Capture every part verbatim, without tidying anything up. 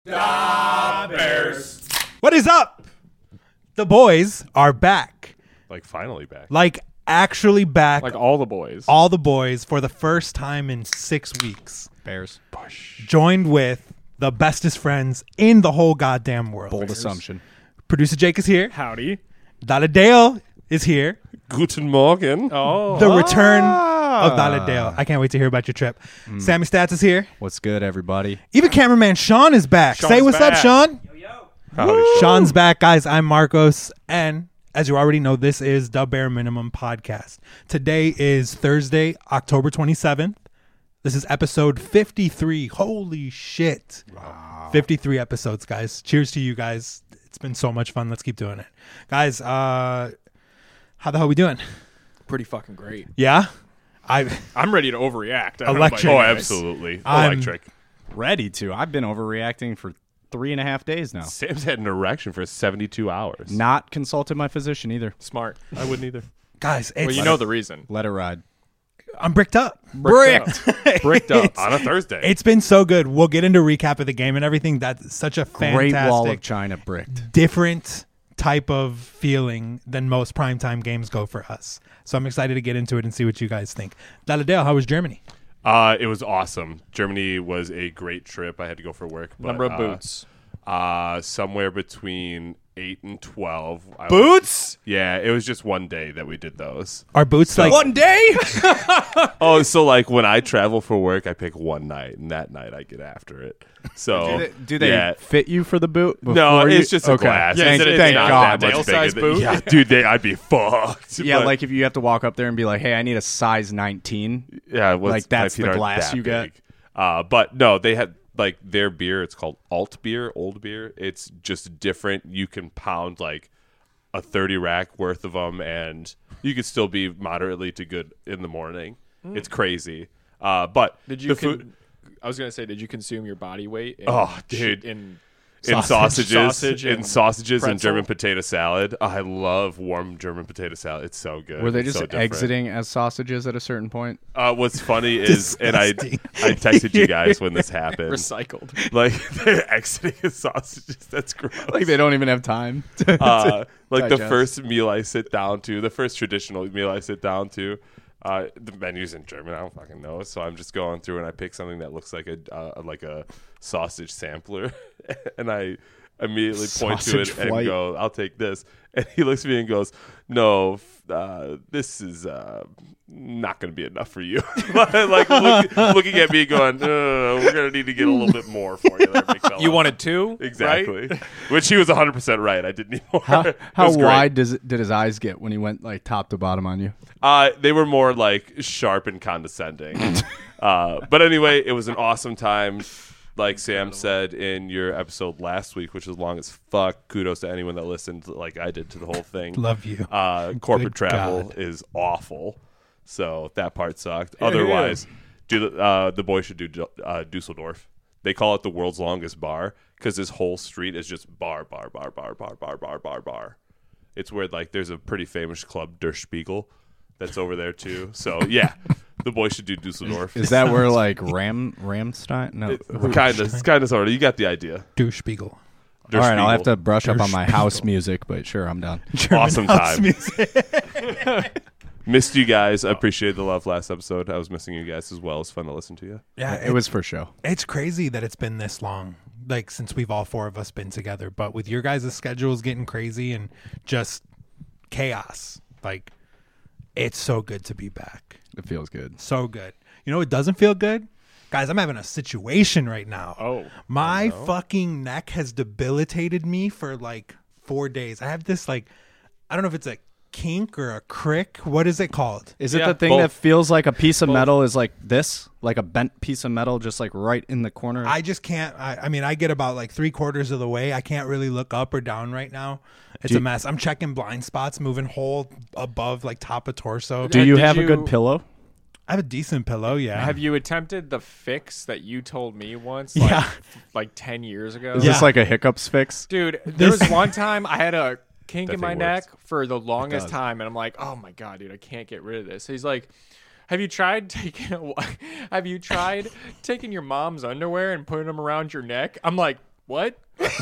Da Bears. What is up? The boys are back. Like finally back. Like actually back. Like all the boys. all the boys for the first time in six weeks. Bears. Joined with the bestest friends in the whole goddamn world. Bold assumption. Producer Jake is here. Howdy. Daladale is here. Guten Morgen. Oh. The return Ah. of Daladale. I can't wait to hear about your trip. Sammy Stats is here. What's good, everybody? Even cameraman Sean is back. Sean's Say what's up, back. Sean. Howdy, Sean. Sean's back, guys. I'm Marcos, and as you already know, this is the Bare Minimum Podcast. Today is Thursday, October twenty-seventh. This is episode fifty-three. Holy shit. Wow. fifty-three episodes, guys. Cheers to you guys. It's been so much fun. Let's keep doing it. Guys, uh, how the hell we doing? Pretty fucking great. Yeah? I I'm ready to overreact. I don't know Electric. about Oh, you guys. absolutely. I'm- Electric. Ready to. I've been overreacting for three and a half days now. Sam's had an erection for seventy-two hours. Not consulted my physician either. Smart. I wouldn't either. guys, it's, Well, you know the reason. Let it ride. I'm bricked up. Bricked. Bricked up. On a Thursday. It's been so good. We'll get into recap of the game and everything. That's such a Great fantastic wall of China bricked. different type of feeling than most primetime games go for us. So I'm excited to get into it and see what you guys think. Daladale, how was Germany? Uh, it was awesome. Germany was a great trip. I had to go for work. But, Number of uh, boots. Uh, somewhere between eight and twelve. I was- Boots? yeah, it was just one day that we did those. Are boots like One day? Oh, so like when I travel for work, I pick one night, and that night I get after it. So Do they, do they yeah. fit you for the boot? No, before you- it's just a okay. glass. Yeah, It's is it a thank Dale- God. Dale That much bigger size than- boot? Yeah, dude, they, I'd be fucked. Yeah, But, like if you have to walk up there and be like, hey, I need a size nineteen. yeah, what's- like, that's my feet the aren't glass that you get? big. Uh, but no, they had like their beer. It's called alt beer, old beer. It's just different. You can pound like a thirty rack worth of them, and you could still be moderately to good in the morning. It's crazy. Uh, but Did you the con- food I was going to say, did you consume your body weight? In Oh, dude. In in sausage- sausages, sausage in and sausages and pretzel? German potato salad. Oh, I love warm German potato salad. It's so good. Were they It's just so different. exiting as sausages at a certain point? Uh, what's funny is, and I, Disgusting. I texted you guys when this happened. recycled. Like they're exiting as sausages. That's gross. Like they don't even have time. to- uh, like the digest. first meal I sit down to, the first traditional meal I sit down to, uh, the menu's in German. I don't fucking know, so I'm just going through and I pick something that looks like a uh, like a sausage sampler, and I immediately point to Sausage it and flight. go, "I'll take this." And he looks at me and goes, "No, f- uh, this is uh, not going to be enough for you." Like look, looking at me, going, "No, no, no, we're going to need to get a little bit more for you, there, big fella." You wanted two? Exactly. Right? Which he was one hundred percent right. I didn't need more. How, It how was great. wide does it, did his eyes get when he went like top to bottom on you? Uh, they were more like sharp and condescending. uh, but anyway, it was an awesome time. Like Sam said in your episode last week, which was long as fuck. Kudos to anyone that listened like I did to the whole thing. love you? Uh, corporate Good travel God. is awful. So that part sucked. Otherwise, do the, uh, the boys should do uh, Dusseldorf. They call it the world's longest bar because this whole street is just bar, bar, bar, bar, bar, bar, bar, bar, bar. It's where like there's a pretty famous club, Der Spiegel, that's over there too. So yeah, the boys should do Dusseldorf. Is that where like Ram Ramstein? No. kind of, kind of, sort of. You got the idea. Douche Spiegel? Der All right, I'll have Spiegel. to brush up Der on my Spiegel. house music, but sure, I'm down. Awesome House time. music. Missed you guys. I appreciate the love last episode. I was missing you guys as well. It's fun to listen to you. Yeah, It was for show. It's crazy that it's been this long, like since we've all four of us been together. But with your guys' schedules getting crazy and just chaos, like it's so good to be back. It feels good. So good. You know, it doesn't feel good, guys. I'm having a situation right now. Oh. My fucking neck has debilitated me for like four days. I have this like, I don't know if it's a kink or a crick. What is it called? Is it Yeah, the thing both. that feels like a piece of metal is like this? Like a bent piece of metal just like right in the corner? I just can't. I, I mean, I get about like three quarters of the way. I can't really look up or down right now. It's Do a you- mess. I'm checking blind spots, moving whole above like top of torso. Do you Did have a you- good pillow? I have a decent pillow. Yeah. Have you attempted the fix that you told me once? Yeah. Like, f- like ten years ago? Is Yeah. this like a hiccups fix? Dude, there This- was one time I had a kink That in my thing neck works. for the longest does. time, and I'm like, oh my god, dude, I can't get rid of this. He's like, have you tried taking a, have you tried taking your mom's underwear and putting them around your neck? I'm like, What?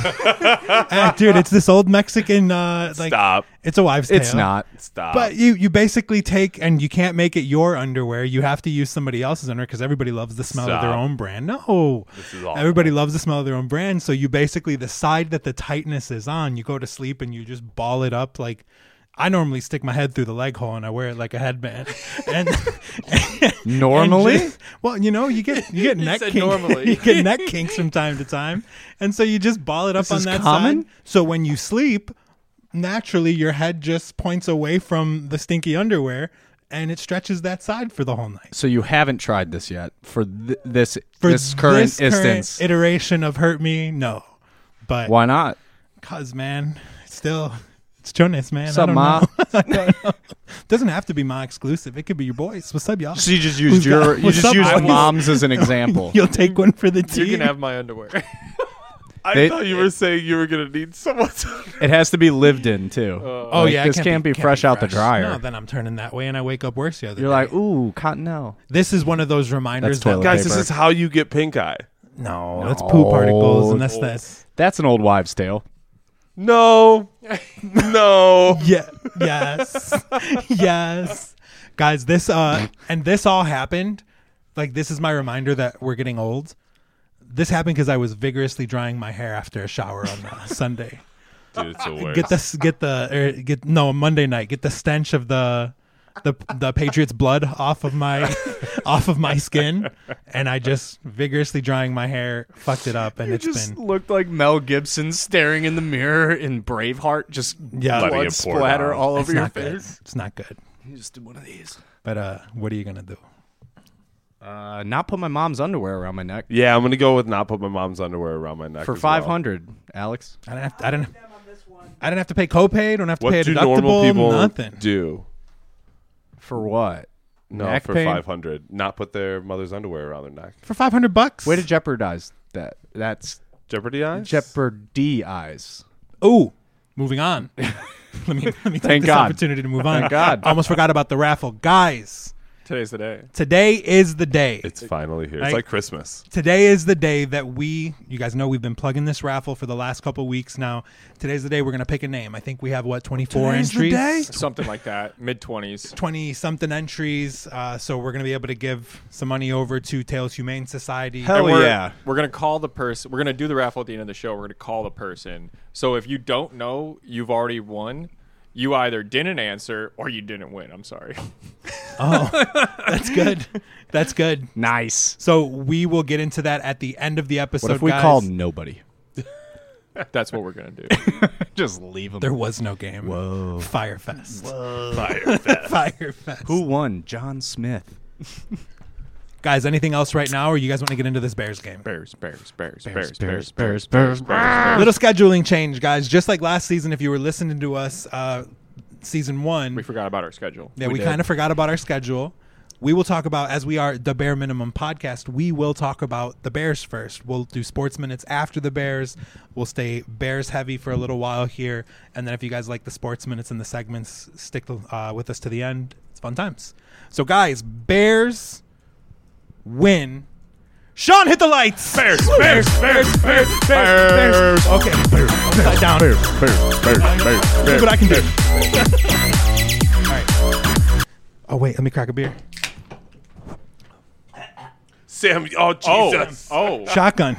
Uh, dude, it's this old Mexican. Uh, like, Stop. It's a wives' tale. It's not. Stop. But you, you basically take and you can't make it your underwear. You have to use somebody else's underwear because everybody loves the smell of their Stop. own brand. No, This is awful. everybody loves the smell of their own brand. So you basically the side that the tightness is on, you go to sleep and you just ball it up like. I normally stick my head through the leg hole and I wear it like a headband. And Normally? and just- well, you know, you get you get He neck said kinks. normally. You get neck kinks from time to time, and so you just ball it up This on is that common? side. So when you sleep, naturally your head just points away from the stinky underwear, and it stretches that side for the whole night. So you haven't tried this yet for th- this For this current this current instance. iteration of Hurt Me, no, but Why not? cause man, it's still. It's Jonas, man. What's I up, don't Ma? know. I don't know. Doesn't have to be my exclusive. It could be your boys. What's up, y'all? So you just Who's used your got- you what's just up, used boys? moms as an example. You'll take one for the You team. can have my underwear. I They- thought you were saying you were gonna need someone. It has to be lived in too. Oh Like, yeah, it this can't be fresh out the dryer. No, then I'm turning that way, and I wake up worse the other You're day. like, ooh, Cottonelle. This is one of those reminders That's that toilet Guys, paper. this is how you get pink eye. no, that's poop particles, and that's No. that's That's an old wives' tale. No. No. yeah, yes, yes, guys. This uh, and this all happened. Like this is my reminder that we're getting old. This happened because I was vigorously drying my hair after a shower on uh, Sunday. Dude, it's the worst. Get this, get the, er, get no Monday night. Get the stench of the, the the Patriots' blood off of my, off of my skin, and I just vigorously drying my hair, fucked it up, and You it's just been looked like Mel Gibson staring in the mirror in Braveheart, just Yeah. Letting blood it pour splatter down. all it's over your not good. face. It's not good. You just did one of these. But uh, what are you gonna do? Uh, not put my mom's underwear around my neck Yeah, I'm gonna go with not put my mom's underwear around my neck for as well. five hundred. Alex, I don't have. To, I don't. I didn't have to pay copay. Don't have to What pay a do deductible. normal people Nothing. do? for what? No, Neck for pain? five hundred, not put their mother's underwear around their neck. For five hundred bucks. Way to jeopardize that. That's Jeopardy eyes. jeopardy eyes. Ooh, moving on. let me let me take Thank this God. opportunity to move on. Thank God. Almost forgot about the raffle, guys. Today's the day. Today is the day. It's finally here. Like- It's like Christmas. Today is the day that we, you guys know we've been plugging this raffle for the last couple weeks now. Today's the day we're going to pick a name. I think we have, what, twenty-four Today's the entries? day? Something like that. Mid twenties. twenty-something entries. Uh, so we're going to be able to give some money over to Tails Humane Society. Hell And we're, yeah. We're gonna call the person. We're gonna do the raffle at the end of the show. We're gonna call the person. So if you don't know, you've already won. You either didn't answer or you didn't win. I'm sorry. Oh, that's good. That's good. Nice. So we will get into that at the end of the episode, What if we guys. called nobody? That's what we're gonna do. Just leave them. There was no game. Whoa. Firefest. Fire. Firefest. Who won? John Smith. Guys, anything else right now, or you guys want to get into this Bears game? Bears, Bears, Bears, Bears, Bears, Bears, Bears, Bears, Bears. Little scheduling change, guys. Just like last season, if you were listening to us, uh, season one, We forgot about our schedule. yeah, we, did. kind of forgot about our schedule. We will talk about, as we are the Bare Minimum podcast, we will talk about the Bears first. We'll do sports minutes after the Bears. We'll stay Bears heavy for a little while here. And then if you guys like the sports minutes and the segments, stick uh, with us to the end. It's fun times. So, guys, Bears win. Sean, hit the lights. Bears, Bears, Bears, Bears, Bears. Okay. Upside down. Bears, Bears, Bears, Bears, See what I can do. All right. Oh, wait. Let me crack a beer. Sam, oh Jesus. Oh, Shotgun.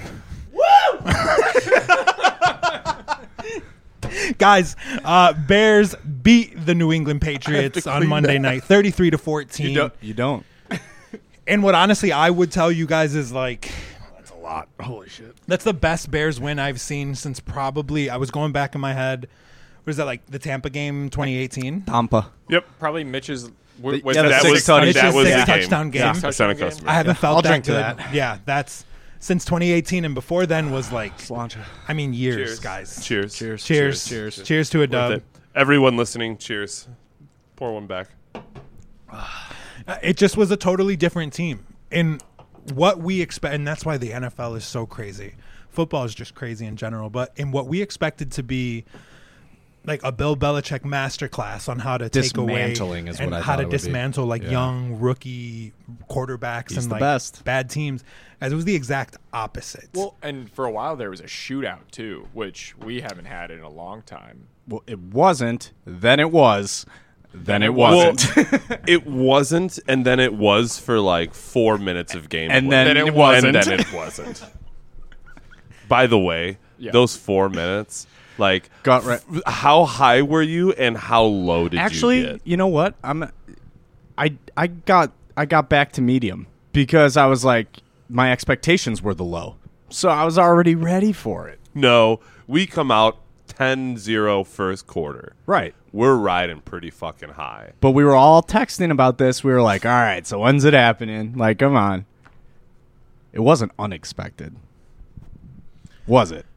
Guys, uh, Bears beat the New England Patriots on Monday night, thirty-three to fourteen. You don't. You don't. And what honestly I would tell you guys is like, That's a lot. Holy shit. that's the best Bears win I've seen since probably, I was going back in my head, what is that, like the Tampa game twenty eighteen? Tampa. Yep. probably Mitch's. The- W- was yeah, the that That six was touch- Mitch's that was six the game. touchdown game. Yeah, Touchdown Santa game. customer. I haven't felt I'll that drink to good. that. Yeah, that's since twenty eighteen, and before then was like, Slancha. I mean, years, Cheers, guys. Cheers. Cheers. Cheers. Cheers. Cheers to a Worth dub. it. Everyone listening, cheers. Pour one back. Uh, It just was a totally different team. And what we expect, and that's why the N F L is so crazy. Football is just crazy in general, but in what we expected to be like a Bill Belichick masterclass on how to take away Dismantling is and what I how thought to it would be. dismantle like Yeah. young rookie quarterbacks He's and the like best. bad teams. As it was the exact opposite. Well, and for a while there was a shootout too, which we haven't had in a long time. Well, it wasn't. Then it was. Then it Well, wasn't. it wasn't, and then it was for like four minutes of gameplay. And then Then it it wasn't. And then it wasn't. By the way, Yeah. those four minutes, like, Got right. f- how high were you and how low did Actually, you get? you know what? I'm I I got I got back to medium because I was like my expectations were the low. So I was already ready for it. No, we come out ten zero first quarter. Right. We're riding pretty fucking high. But we were all texting about this. We were like, "All right, so when's it happening?" Like, come on. It wasn't unexpected. Was it?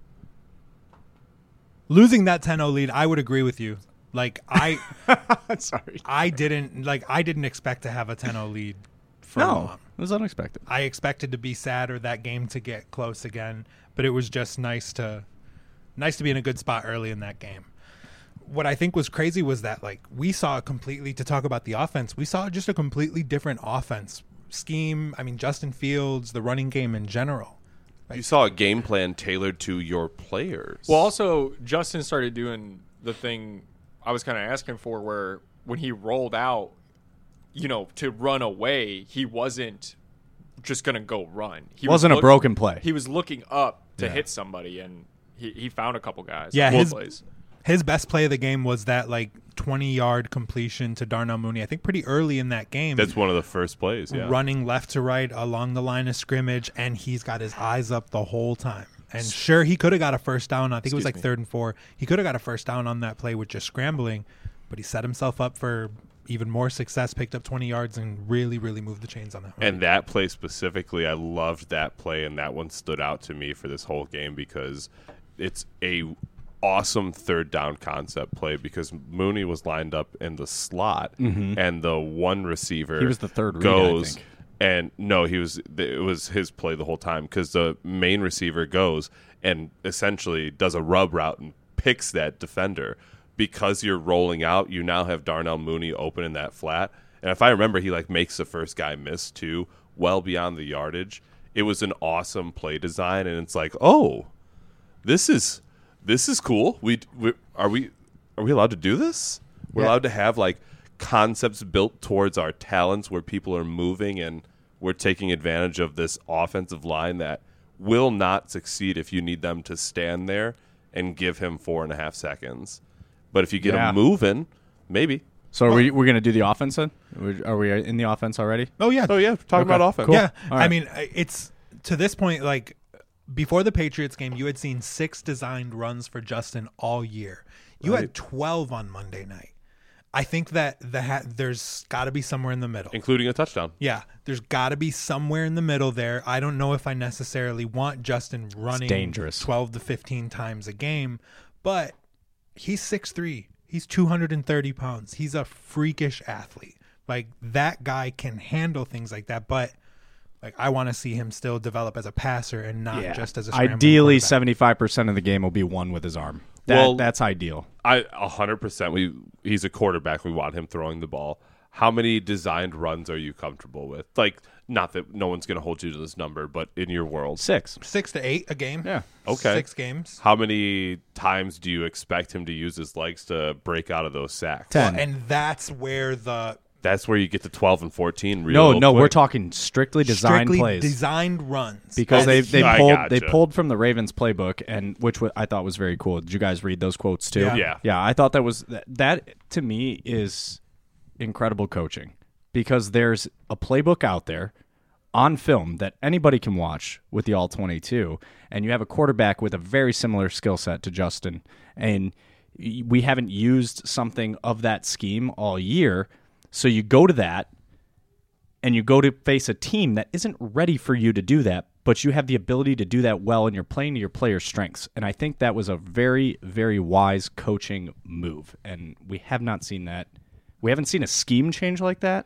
Losing that ten oh lead, I would agree with you. Like I Sorry. I didn't like I didn't expect to have a ten oh lead for No, long. it was unexpected. I expected to be sad or that game to get close again, but it was just nice to nice to be in a good spot early in that game. What I think was crazy was that like we saw a completely to talk about the offense, we saw just a completely different offense scheme. I mean, Justin Fields, the running game in general. You saw a game plan tailored to your players. Well, also Justin started doing the thing I was kind of asking for, where when he rolled out, you know, to run away, he wasn't just gonna go run. He Wasn't was a broken play. He was looking up to Yeah. hit somebody, and he, he found a couple guys. Yeah, on both his- plays. His best play of the game was that like twenty-yard completion to Darnell Mooney. I think pretty early in that game. that's one of the first plays, yeah. Running left to right along the line of scrimmage, and he's got his eyes up the whole time. And sure, he could have got a first down. I think it was Excuse like me. third and four. He could have got a first down on that play with just scrambling, but he set himself up for even more success, picked up twenty yards, and really, really moved the chains on that one. And that play specifically, I loved that play, and that one stood out to me for this whole game because it's a awesome third down concept play because Mooney was lined up in the slot, and the one receiver He was the third read, I goes, think. and no, he was it was his play the whole time because the main receiver goes and essentially does a rub route and picks that defender. Because you're rolling out, you now have Darnell Mooney open in that flat. And if I remember, he like makes the first guy miss too, well beyond the yardage. It was an awesome play design, and it's like, oh, this is this is cool. We, we are we are we allowed to do this? We're Yeah. allowed to have like concepts built towards our talents where people are moving, and we're taking advantage of this offensive line that will not succeed if you need them to stand there and give him four and a half seconds. But if you get Yeah. him moving, maybe. So are we we're gonna do the offense then? We- Are we in the offense already? oh yeah, Oh yeah, talking Okay, about offense. cool. yeah. All I right. mean, I- it's to this point like before the Patriots game, you had seen six designed runs for Justin all year. You Right. had twelve on Monday night. I think that the ha- there's got to be somewhere in the middle. Including a touchdown. Yeah, there's got to be somewhere in the middle there. I don't know if I necessarily want Justin running dangerous. twelve to fifteen times a game, but he's six three. He's two hundred thirty pounds. He's a freakish athlete. Like that guy can handle things like that, but like I want to see him still develop as a passer and not just as a scrambling Ideally, quarterback. seventy-five percent of the game will be won with his arm. That, Well- that's ideal. I a hundred percent. We he's a quarterback. We want him throwing the ball. How many designed runs are you comfortable with? Like, not that no one's going to hold you to this number, but in your world, Six. Six to eight a game. Yeah. Okay. Six games. how many times do you expect him to use his legs to break out of those sacks? Ten. And that's where the That's where you get to twelve and fourteen. Real, No, real no, quick. we're talking strictly designed strictly plays. designed runs. because Oh, they they I pulled gotcha. they pulled from the Ravens playbook, and which wa- I thought was very cool. Did you guys read those quotes too? Yeah. Yeah. yeah. I thought that was that, that to me is incredible coaching because there's a playbook out there on film that anybody can watch with the all twenty-two, and you have a quarterback with a very similar skill set to Justin, and y- we haven't used something of that scheme all year, so you go to that. And you go to face a team that isn't ready for you to do that, but you have the ability to do that well, and you're playing to your players' strengths. And I think that was a very, very wise coaching move. And we have not seen that. We haven't seen a scheme change like that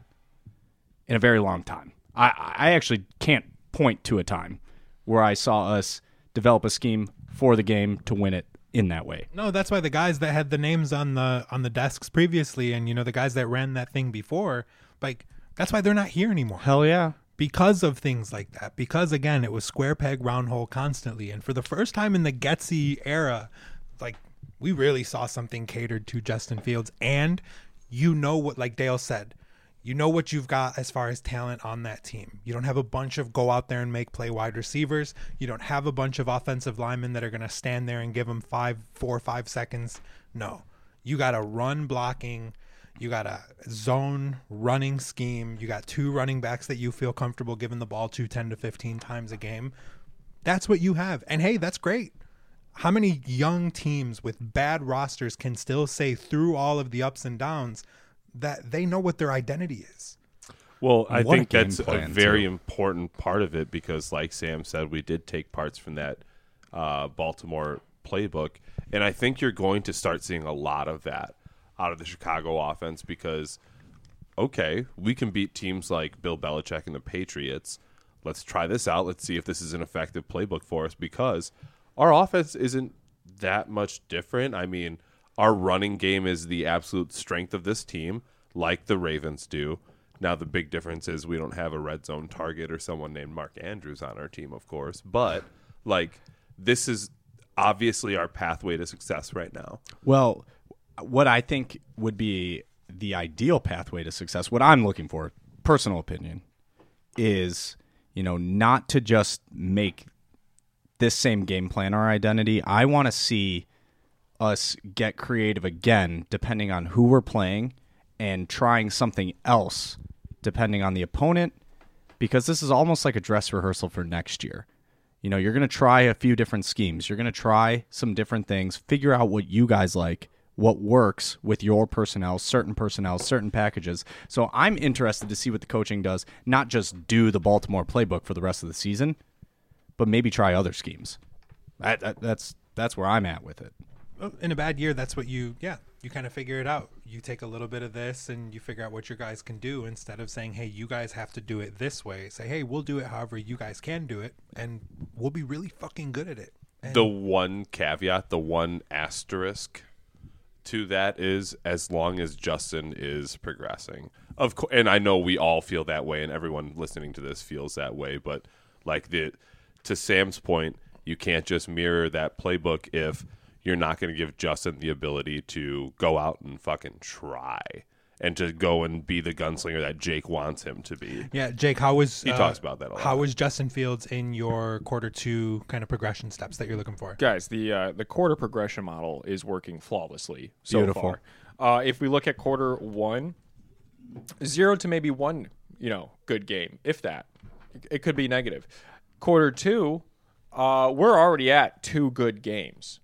in a very long time. I, I actually can't point to a time where I saw us develop a scheme for the game to win it in that way. No, that's why the guys that had the names on the on the desks previously, and you know the guys that ran that thing before, like that's why they're not here anymore. Hell yeah. Because of things like that. Because again, it was square peg round hole constantly, and for the first time in the Getsy era, like we really saw something catered to Justin Fields. And you know what, like Dale said, you know what you've got as far as talent on that team. You don't have a bunch of go out there and make play wide receivers. You don't have a bunch of offensive linemen that are going to stand there and give them five, four, five seconds. No, you got a run blocking. You got a zone running scheme. You got two running backs that you feel comfortable giving the ball to ten to fifteen times a game. That's what you have. And hey, that's great. How many young teams with bad rosters can still say through all of the ups and downs that they know what their identity is? Well, I What a think that's game a plan, very too. important part of it because, like Sam said, we did take parts from that uh, Baltimore playbook. And I think you're going to start seeing a lot of that out of the Chicago offense because, okay, we can beat teams like Bill Belichick and the Patriots. Let's try this out. Let's see if this is an effective playbook for us because our offense isn't that much different. I mean, our running game is the absolute strength of this team, like the Ravens do. Now, the big difference is we don't have a red zone target or someone named Mark Andrews on our team, of course. But, like, this is obviously our pathway to success right now. Well, what I think would be the ideal pathway to success, what I'm looking for, personal opinion, is, you know, not to just make this same game plan our identity. I want to see us get creative again, depending on who we're playing, and trying something else depending on the opponent, because this is almost like a dress rehearsal for next year. You know, you're going to try a few different schemes. You're going to try some different things, figure out what you guys like, what works with your personnel, certain personnel, certain packages. So I'm interested to see what the coaching does, not just do the Baltimore playbook for the rest of the season, but maybe try other schemes. That, that, that's that's where I'm at with it. In a bad year, that's what you, yeah, you kind of figure it out. You take a little bit of this and you figure out what your guys can do instead of saying, hey, you guys have to do it this way. Say, hey, we'll do it however you guys can do it, and we'll be really fucking good at it. And The one caveat, the one asterisk to that is as long as Justin is progressing. Of course, and I know we all feel that way and everyone listening to this feels that way, but like the to Sam's point, you can't just mirror that playbook if you're not going to give Justin the ability to go out and fucking try and to go and be the gunslinger that Jake wants him to be. Yeah, Jake, how was He uh, talks about that a lot. How was Justin Fields in your quarter two kind of progression steps that you're looking for? Guys, the uh, the quarter progression model is working flawlessly so Beautiful. far. Uh, if we look at quarter one, zero to maybe one, you know, good game, if that. It could be negative. Quarter two, uh, we're already at two good games.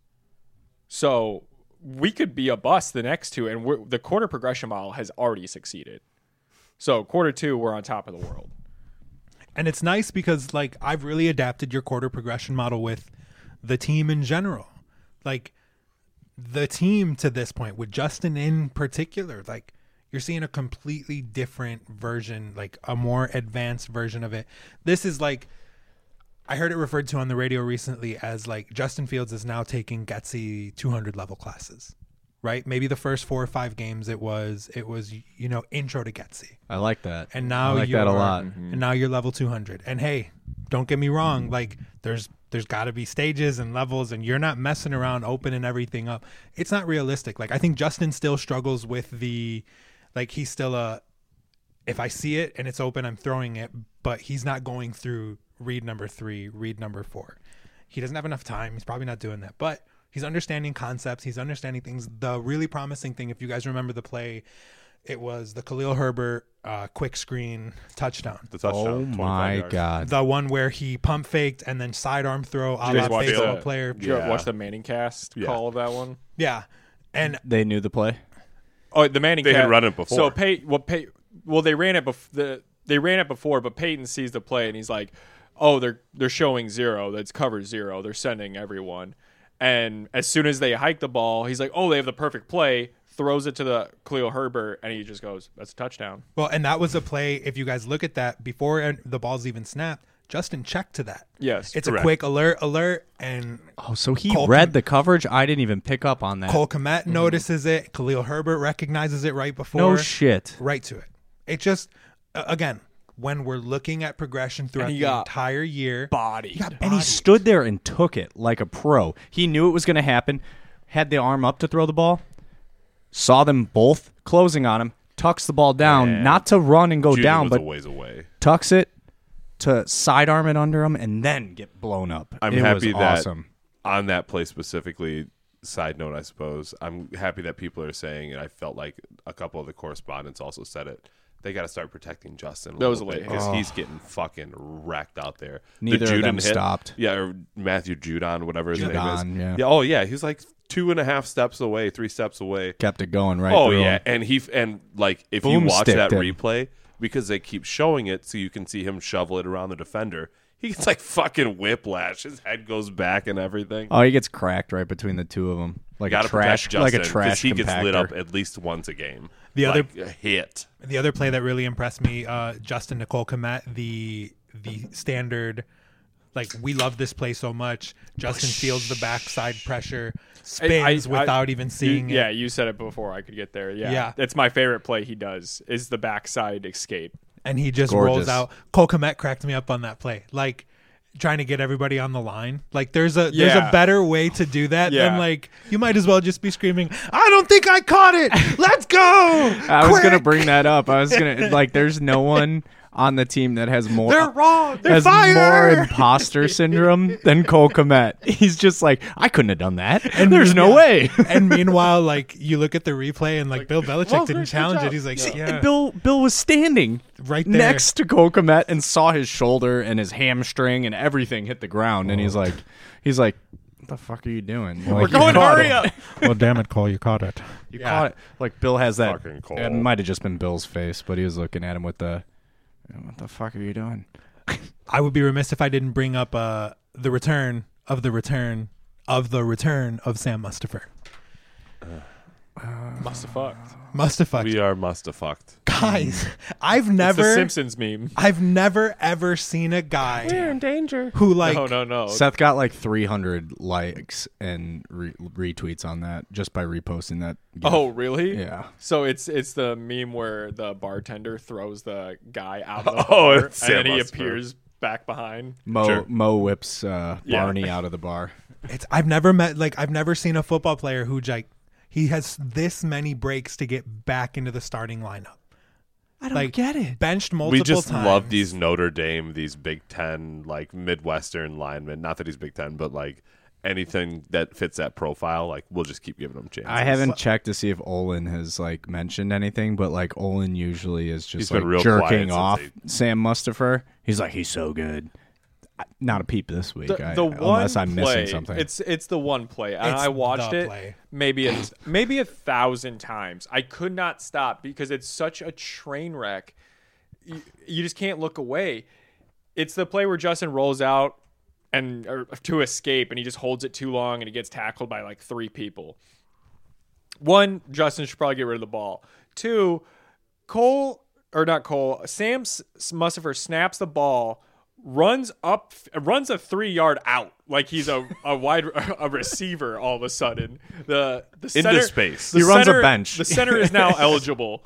So we could be a bust the next two, and we're, the quarter progression model has already succeeded. So quarter two, we're on top of the world. And it's nice because, like, I've really adapted your quarter progression model with the team in general. Like, the team to this point, with Justin in particular, like, you're seeing a completely different version, like a more advanced version of it. This is like, I heard it referred to on the radio recently as like Justin Fields is now taking Getsy two hundred level classes, right? Maybe the first four or five games it was, it was, you know, intro to Getsy. I like that. And now I like you're, that a lot. And now you're level two hundred. And hey, don't get me wrong. Like there's, there's got to be stages and levels, and you're not messing around opening everything up. It's not realistic. Like I think Justin still struggles with the, like he's still a, if I see it and it's open, I'm throwing it, but he's not going through read number three, read number four. He doesn't have enough time. He's probably not doing that, but he's understanding concepts. He's understanding things. The really promising thing, if you guys remember the play, it was the Khalil Herbert uh, quick screen touchdown. The touchdown. Oh twenty-five my yards. God. The one where he pump faked and then sidearm throw a Did you la guys watch baseball the- player. Did you Yeah. watch the Manning cast Yeah. call of that one? Yeah. And They knew the play. Oh, the Manning They had cast. run it before. So Pey- well, Pey- well, they ran it before. The they ran it before, but Peyton sees the play and he's like, "Oh, they're they're showing zero. That's cover zero. They're sending everyone." And as soon as they hike the ball, he's like, "Oh, they have the perfect play." Throws it to the Khalil Herbert, and he just goes, "That's a touchdown." well, and that was a play. If you guys look at that before the ball's even snapped, Justin checked to that. Yes, It's correct. a quick alert, alert, and Oh, so he Cole read Kmet- the coverage? I didn't even pick up on that. Cole Kmet notices it. Khalil Herbert recognizes it right before. no shit. Right to it. It just, uh, again, when we're looking at progression throughout he the got entire year, bodied. he got And he bodied. stood there and took it like a pro. He knew it was going to happen, had the arm up to throw the ball, saw them both closing on him, tucks the ball down, Man. not to run and go Juden down, was but a ways away. tucks it to sidearm it under him and then get blown up. I'm it happy was that awesome. on that play specifically. Side note, I suppose I'm happy that people are saying, and I felt like a couple of the correspondents also said it. They got to start protecting Justin a That was little a bit late because hit. he's getting fucking wrecked out there. Neither the of them Juden hit, stopped. Yeah, or Matthew Judon, whatever his name Judon, is. yeah. Oh yeah, he's like two and a half steps away, three steps away. Kept it going right Oh through yeah, him. and he and like if Boom you watch sticked that him. replay because they keep showing it, so you can see him shovel it around the defender. He gets like fucking whiplash. His head goes back and everything. Oh, he gets cracked right between the two of them. Like Got a to trash, protect Justin like a 'cause trash he gets lit up compactor. at least once a game. The other- Like, a hit. The other play that really impressed me, uh, Justin Nicole Komet, the the standard, like we love this play so much. Justin feels the backside pressure, spins I- I- without even seeing you, it. Yeah, you said it before I could get there. Yeah, Yeah. It's my favorite play he does is the backside escape. And he just Gorgeous. rolls out. Cole Komet cracked me up on that play. Like trying to get everybody on the line. Like there's a there's Yeah. a better way to do that than Yeah. like you might as well just be screaming, I don't think I caught it. Let's go. I was gonna Quick!" bring that up. I was gonna like. There's no one on the team that has more. They're wrong. They're has fire. more imposter syndrome than Cole Komet. He's just like, I couldn't have done that. And there's no Yeah. way. And meanwhile, like you look at the replay and like Bill Belichick well, didn't good challenge job. it. He's like, yeah, And Bill Bill was standing right there. next to Cole Komet and saw his shoulder and his hamstring and everything hit the ground. And he's like, he's like, what the fuck are you doing? Like, We're you going caught hurry it. up. Well, damn it, Cole, you caught it. You Yeah. caught it. Like Bill has that. Fucking Cole. It might have just been Bill's face, but he was looking at him with the, what the fuck are you doing? I would be remiss if I didn't bring up uh, the return of the return of the return of Sam Mustipher. Must have fucked. Mustipher. We are must have fucked. Guys, I've It's the never Simpsons meme. I've never ever seen a guy in danger. who like no, no, no. Seth got like three hundred likes and re- retweets on that just by reposting that. gif. Oh, really? Yeah. So it's it's the meme where the bartender throws the guy out of the Oh, bar, it's and then Sam he Mustipher. appears back behind. Mo Sure. Mo whips uh, Yeah. Barney out of the bar. it's I've never met like I've never seen a football player who like he has this many breaks to get back into the starting lineup. I don't Like get it. benched multiple We just times. love these Notre Dame, these Big Ten, like Midwestern linemen. Not that he's Big Ten, but like anything that fits that profile, like we'll just keep giving them chances. I haven't checked to see if Olin has like mentioned anything, but like Olin usually is just He's been like real quiet jerking since off they- Sam Mustipher. He's like, he's so good. I- Not a peep this week, The, I, the one unless I'm play, missing something. It's it's the one play, and It's I watched the it play. maybe a, maybe a thousand times. I could not stop because it's such a train wreck. You, you just can't look away. It's the play where Justin rolls out and or, to escape, and he just holds it too long, and he gets tackled by like three people. One, Justin should probably get rid of the ball. Two, Cole or not Cole, Sam S- Mustipher snaps the ball, runs up, runs a three yard out like he's a, a wide a receiver. All of a sudden, the the Into center, space. the He runs a center- bench. The center is now eligible.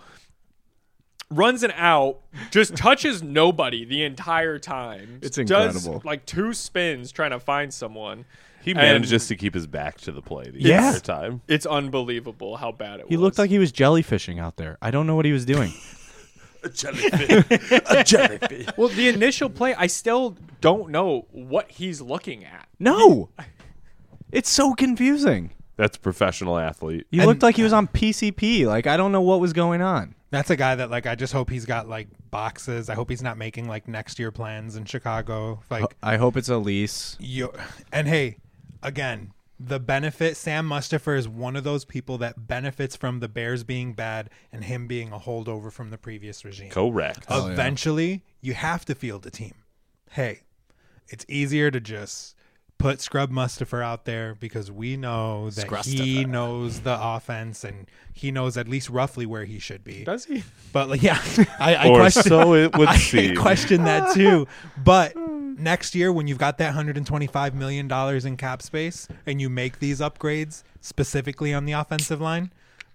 Runs an out, just touches nobody the entire time. It's Does, incredible. like two spins trying to find someone. He And- manages to keep his back to the play the Yeah. entire time. It's unbelievable how bad it he was. looked like he was jellyfishing out there. I don't know what he was doing. A jellyfish. a jellyfish. Well, the initial play, I still don't know what he's looking at. No, it's so confusing. That's a professional athlete. He And- looked like he was on P C P. Like I don't know what was going on. That's a guy that like I just hope he's got like boxes. I hope he's not making like next year plans in Chicago. Like I hope it's a lease. you and hey, again, the benefit Sam Mustipher is one of those people that benefits from the Bears being bad and him being a holdover from the previous regime. Correct. Oh, yeah. Eventually, you have to field a team. Hey, it's easier to just put Scrub Mustafa out there because we know that he Scrustafa. knows the offense and he knows at least roughly where he should be. Does he? But like, yeah, I, I Or question, so it would I seem. question that too. But next year, when you've got that one hundred twenty-five million dollars in cap space and you make these upgrades specifically on the offensive line,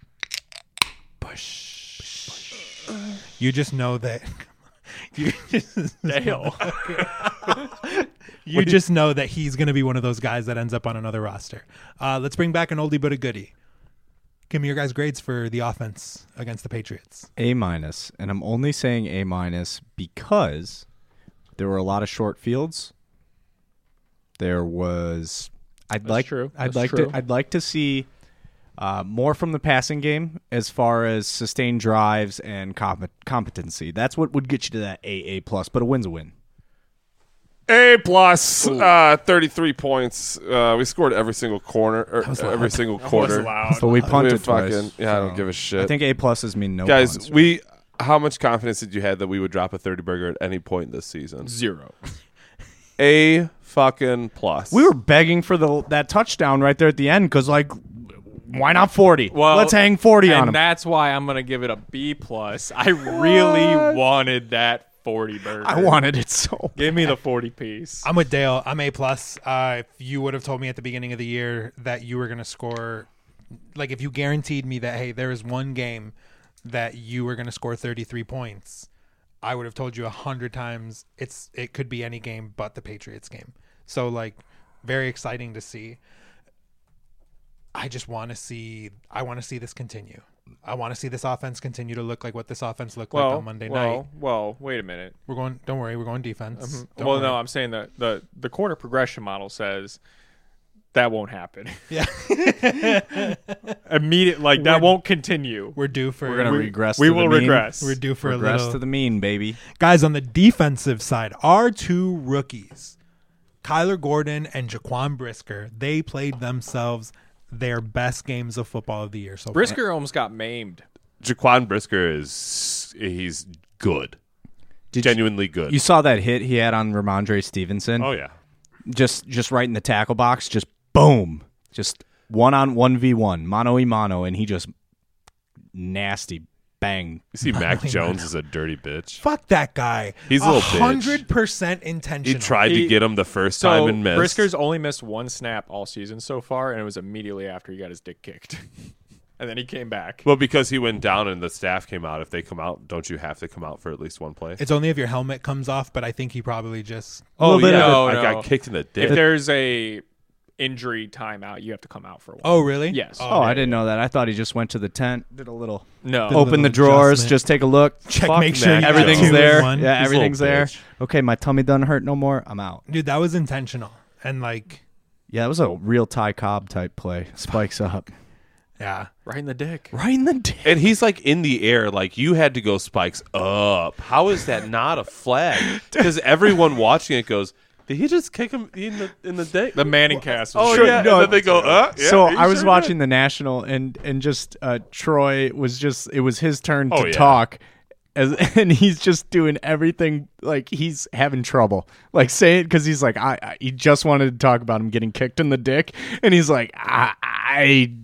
push. You just know that. You just, Dale. you just know that he's going to be one of those guys that ends up on another roster. Uh, let's bring back an oldie but a goodie. Give me your guys' grades for the offense against the Patriots. A minus, and I'm only saying A minus because there were a lot of short fields. There was, I'd That's like, true. I'd That's like true. to, I'd like to see uh, more from the passing game as far as sustained drives and comp- competency. That's what would get you to that A A plus. But a win's a win. A plus, uh, thirty-three points. Uh, we scored every single corner, or was every loud. single That was quarter. loud. But we We punted fucking, twice. yeah, I so don't give a shit. I think A pluses mean no Guys, punts. we. How much confidence did you have that we would drop a thirty burger at any point this season? Zero. A fucking plus. We were begging for the that touchdown right there at the end because, like, why not forty? Well, Let's hang forty and on him. that's why I'm gonna give it a B plus. I really wanted that forty burger. I wanted it so. Give me the forty piece. I'm with Dale. I'm A plus. Uh, if you would have told me at the beginning of the year that you were going to score, like if you guaranteed me that, hey, there is one game that you were going to score thirty-three points, I would have told you a hundred times it's it could be any game but the Patriots game. So like, very exciting to see. I just want to see. I want to see this continue. I want to see this offense continue to look like what this offense looked well, like on Monday well, night. well, wait a minute. We're going. Don't worry. We're going defense. Don't well, worry. no, I'm saying that the the corner progression model says that won't happen. Yeah. Immediate, like that We're- won't continue. We're due for. We're gonna we, regress. We to will the mean. regress. We're due for a Regress little. to the mean, baby. Guys, on the defensive side, our two rookies, Kyler Gordon and Jaquan Brisker, they played themselves their best games of football of the year so far. Brisker almost got maimed. Jaquan Brisker is he's good, Did genuinely good. You saw that hit he had on Ramondre Stevenson? oh yeah, Just just right in the tackle box, just boom. Just one on one v one, mano y mano, and he just nasty bang. you see, Mac my Jones God. is a dirty bitch. Fuck that guy. He's a little bitch. hundred percent He intentional. tried to He- get him the first So time and missed. Brisker's only missed one snap all season so far, and it was immediately after he got his dick kicked, and then he came back. well, because he went down and the staff came out. If they come out, don't you have to come out for at least one play? It's only if your helmet comes off, but I think he probably just. oh little bit yeah, of- No, I no. got kicked in the dick. If there's a injury timeout, you have to come out for one. Oh, really? Yes. Oh, I didn't know that. I thought he just went to the tent, did a little no. The open the little drawers, adjustment. just take a look. Check, Fuck make sure Mac you Jones. got Everything's two in there. one. Yeah, He's a everything's little there. bitch. Okay, my tummy doesn't hurt no more. I'm out. Dude, that was intentional. And like, Yeah, it was a real Ty Cobb type play. Spikes up. yeah. right in the dick. Right in the dick. And he's like in the air, like you had to go spikes up. How is that not a flag? Because everyone watching it goes, did he just kick him in the in the dick? The Manning cast. Was Oh sure- yeah, no, and then they go, uh. Yeah, so he I was sure watching did. the National, and and just uh, Troy was just it was his turn to Oh, yeah. talk, as and he's just doing everything like he's having trouble, like say it because he's like I, I he just wanted to talk about him getting kicked in the dick, and he's like I, I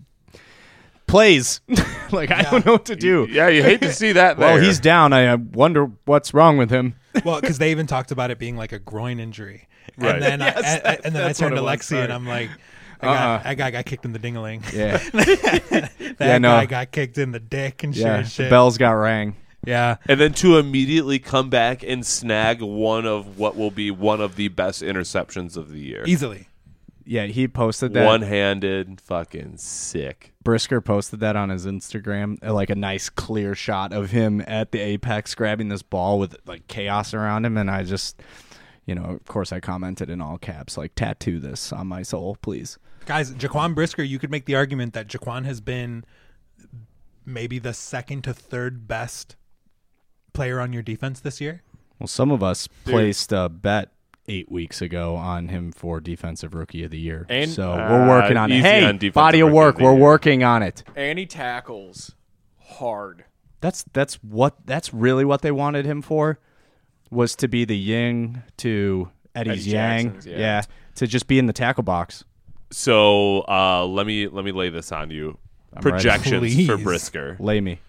plays like I don't know what to do. Yeah, you hate to see that. Well, there. he's down. I uh, wonder what's wrong with him. Well, because they even talked about it being like a groin injury. Right. And then, Yes, I, that- and, and then I that's turned to what it was, Lexi and sorry. I'm like, I Uh-uh. got, that guy got kicked in the ding-a-ling. Yeah, that Yeah, no. guy got kicked in the dick and shit. yeah. and The shit. bells got rang. Yeah. and then to immediately come back and snag one of what will be one of the best interceptions of the year. Easily. Yeah, he posted that. One-handed, fucking sick. Brisker posted that on his Instagram, uh, like a nice clear shot of him at the apex grabbing this ball with like chaos around him, and I just, you know, of course I commented in all caps like tattoo this on my soul, please. Guys, Jaquan Brisker, you could make the argument that Jaquan has been maybe the second to third best player on your defense this year. Well, some of us placed a bet eight weeks ago on him for defensive rookie of the year, And- so Uh, we're working on it. easy Hey, on defensive body of rookie work, of the we're year. working on it. And he tackles hard. That's that's what that's really what they wanted him for, was to be the yin to Eddie's Eddie yang. Jackson's, yeah. yeah, to just be in the tackle box. So uh, let me let me lay this on you. I'm ready. Projections for Please. Brisker. Lay me.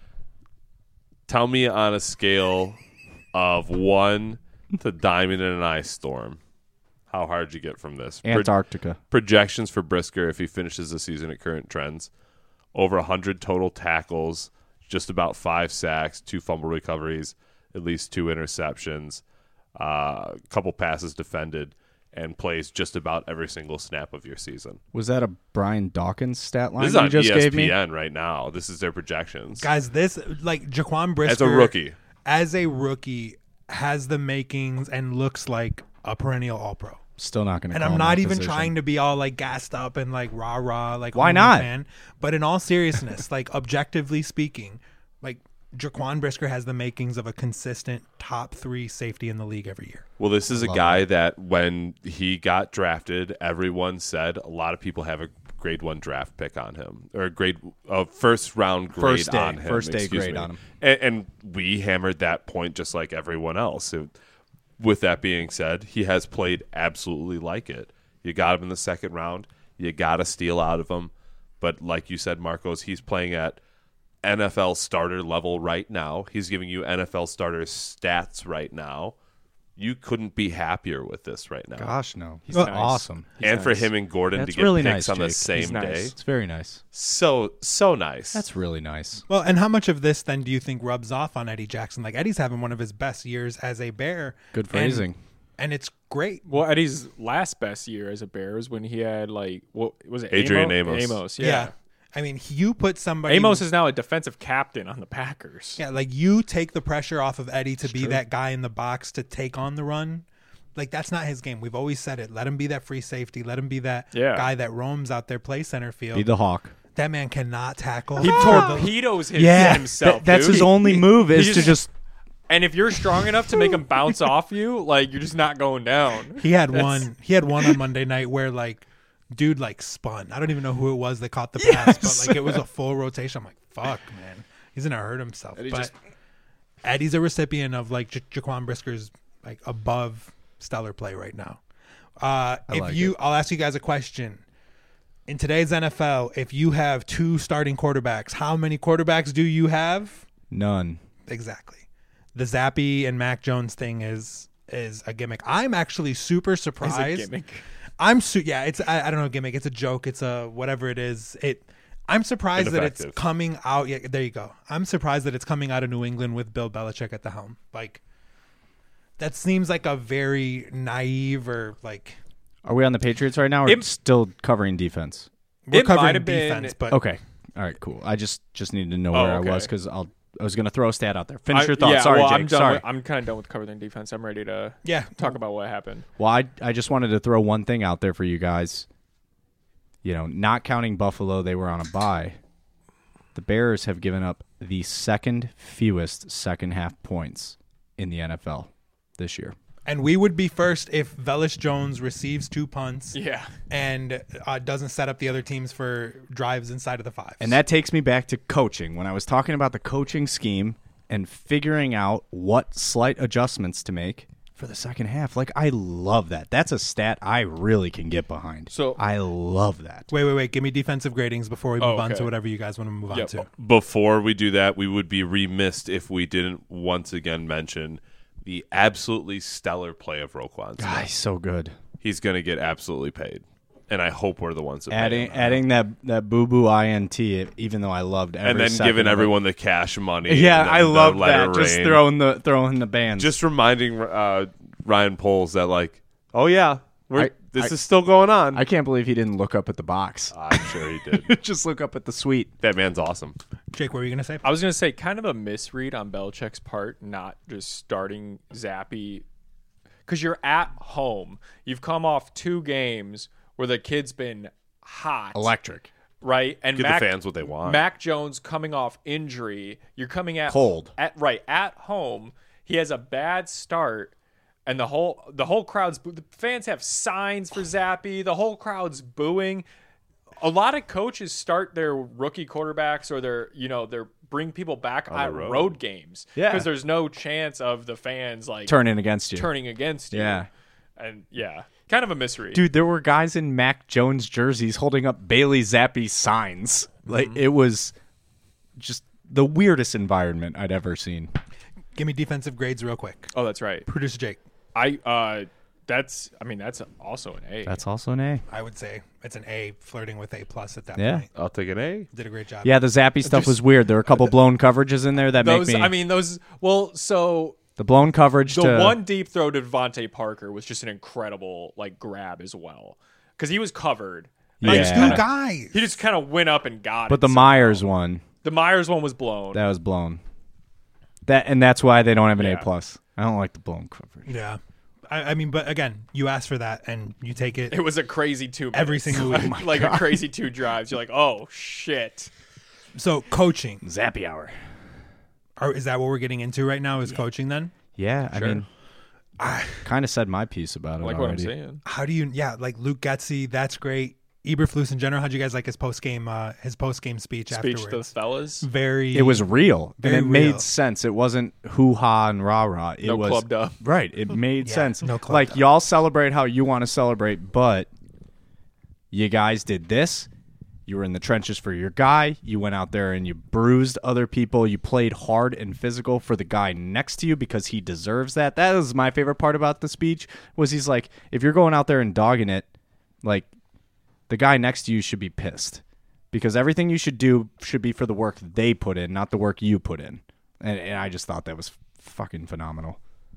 Tell me on a scale of one to diamond in an ice storm, how hard you get from this. Pro- Antarctica. projections for Brisker if he finishes the season at current trends. Over one hundred total tackles, just about five sacks, two fumble recoveries, at least two interceptions, a uh, couple passes defended, and plays just about every single snap of your season. Was that a Brian Dawkins stat line This is you on just E S gave P me? N right now. This is their projections. Guys, this like Jaquan Brisker As a rookie. as a rookie has the makings and looks like a perennial All-Pro. Still not going to. And I'm not even trying to be all like gassed up and like rah rah like Why Homer not? fan. But in all seriousness, like objectively speaking, like Jaquan Brisker has the makings of a consistent top three safety in the league every year. Well, this is a love guy that when he got drafted, everyone said a lot of people have a grade one draft pick on him or a grade a first round grade First day- on him. first day excuse grade me. on him. And, and we hammered that point just like everyone else. So, with that being said, he has played absolutely like it. You got him in the second round. You got to steal out of him. But like you said, Marcos, he's playing at N F L starter level right now. He's giving you N F L starter stats right now. You couldn't be happier with this right now. Gosh, no. He's Well, awesome. He's and for nice. him and Gordon That's to get really picks nice, on the Jake. same He's nice. day. It's very nice. So, so nice. That's really nice. Well, and how much of this then do you think rubs off on Eddie Jackson? Like Eddie's having one of his best years as a Bear. Good and- phrasing. And, it's great. Well, Eddie's last best year as a Bear was when he had like what was it? Adrian Amo- Amos. Amos, Yeah. yeah. I mean, you put somebody Amos is now a defensive captain on the Packers. Yeah, like you take the pressure off of Eddie to be true. that guy in the box to take on the run. Like that's not his game. We've always said it. Let him be that free safety. Let him be that Yeah. guy that roams out there, play center field. Be the hawk. that man cannot tackle. He for the- torpedoes his, Yeah, himself. Th- that's dude. his only move is He to just- just And if you're strong enough to make him bounce off you, like you're just not going down. He had That's- one. He had one on Monday night where like, dude, like spun. I don't even know who it was that caught the pass, but like it was a full rotation. I'm like, fuck, man, he's gonna hurt himself. And he But just- Eddie's a recipient of like J- Jaquan Brisker's like above stellar play right now. Uh, I if like you, it. I'll ask you guys a question. In today's N F L, if you have two starting quarterbacks, how many quarterbacks do you have? none. Exactly. The Zappy and Mac Jones thing is is a gimmick. I'm actually super He's surprised. a gimmick. I'm su- yeah, it's I, I don't know gimmick. It's a joke. It's a whatever it is. It. I'm surprised that it's Ineffective. coming out. Yeah, there you go. I'm surprised that it's coming out of New England with Bill Belichick at the helm. Like that seems like a very naive or like Are we on the Patriots right now or It- still covering defense? we're It might covering have been- defense, but Okay. All right, cool. I just just needed to know Oh, where okay. I was because I'll I was gonna throw a stat out there. Finish I- your thoughts. Yeah, Sorry, well, Jake. I'm done. Sorry. With, I'm kind of done with covering defense. I'm ready to yeah, talk about what happened. Well, I I just wanted to throw one thing out there for you guys. You know, not counting Buffalo, they were on a bye. The Bears have given up the second fewest second half points in the N F L this year. And we would be first if Velus Jones receives two punts Yeah. and uh, doesn't set up the other teams for drives inside of the five. And that takes me back to coaching. When I was talking about the coaching scheme and figuring out what slight adjustments to make for the second half, like I love that. That's a stat I really can get behind. So- I love that. Wait, wait, wait. Give me defensive gradings before we Oh, move on to okay. whatever you guys want to move on Yep. to. Before we do that, we would be remiss if we didn't once again mention the absolutely stellar play of Roquan Smith. God, he's so good. He's going to get absolutely paid, and I hope we're the ones that pay Adding him. adding that that boo boo int, even though I loved every and then second giving of it. everyone the cash money. Yeah, and then I the love letter that. Just rain. throwing the throwing the bands. just reminding uh, Ryan Poles that like, oh yeah, we're, I- this I- is still going on. I can't believe he didn't look up at the box. I'm sure he did. Just look up at the suite. That man's awesome. Jake, what were you going to say? I was going to say kind of a misread on Belichick's part, not just starting Zappy. Because you're at home. You've come off two games where the kid's been hot. Electric. Right? And Give Mac, the fans what they want. Mac Jones coming off injury. You're coming at Cold. At right at home. He has a bad start, and the whole the whole crowd's boo- the fans have signs for Zappy. The whole crowd's booing. A lot of coaches start their rookie quarterbacks or their you know their bring people back On at the road. road. games Yeah. because there's no chance of the fans like Turning against you. turning against you. Yeah. And yeah, kind of a mystery. Dude, there were guys in Mac Jones jerseys holding up Bailey Zappi signs. Like Mm-hmm. it was just the weirdest environment I'd ever seen. Give me defensive grades real quick. Oh, that's right. Producer Jake, I uh, that's I mean that's also an A. That's also an A. I would say it's an A, flirting with A plus at that Yeah. point. I'll take an A. Did a great job. Yeah, the Zappy stuff Just- was weird. There were a couple blown coverages in there that those make me. I mean those. Well, so the blown coverage the to one deep throw to Devontae Parker was just an incredible like grab as well because he was covered. Yeah. He just Two kinda- guys. He just kind of went up and got it. But the somehow. Myers one, the Myers one was blown. that was blown. That and that's why they don't have an Yeah. A plus. I don't like the blown coverage. Yeah. I, I mean, but again, you asked for that and you take it. It was a crazy two. Every minutes. single like, week. like a crazy two drives. You're like, oh shit. So coaching, Zappy hour. or is that what we're getting into right now? Is coaching then? Yeah, I Sure. mean, I kind of said my piece about it. Like what I'm already. saying. How do you? Yeah, like Luke Getzey, that's great. Eberflus in general. How do you guys like his post game? Uh, his post game speech, Speech to the afterwards. fellas. Very. It was real, Very and it made real. sense. It wasn't hoo ha and rah rah. It No was clubbed up. right. It made Yeah, sense. no clubbed like up. y'all celebrate how you want to celebrate, but you guys did this. You were in the trenches for your guy. You went out there and you bruised other people. You played hard and physical for the guy next to you because he deserves that. That was my favorite part about the speech. Was he's like, if you're going out there and dogging it, like the guy next to you should be pissed because everything you should do should be for the work they put in, not the work you put in. And, and I just thought that was fucking phenomenal.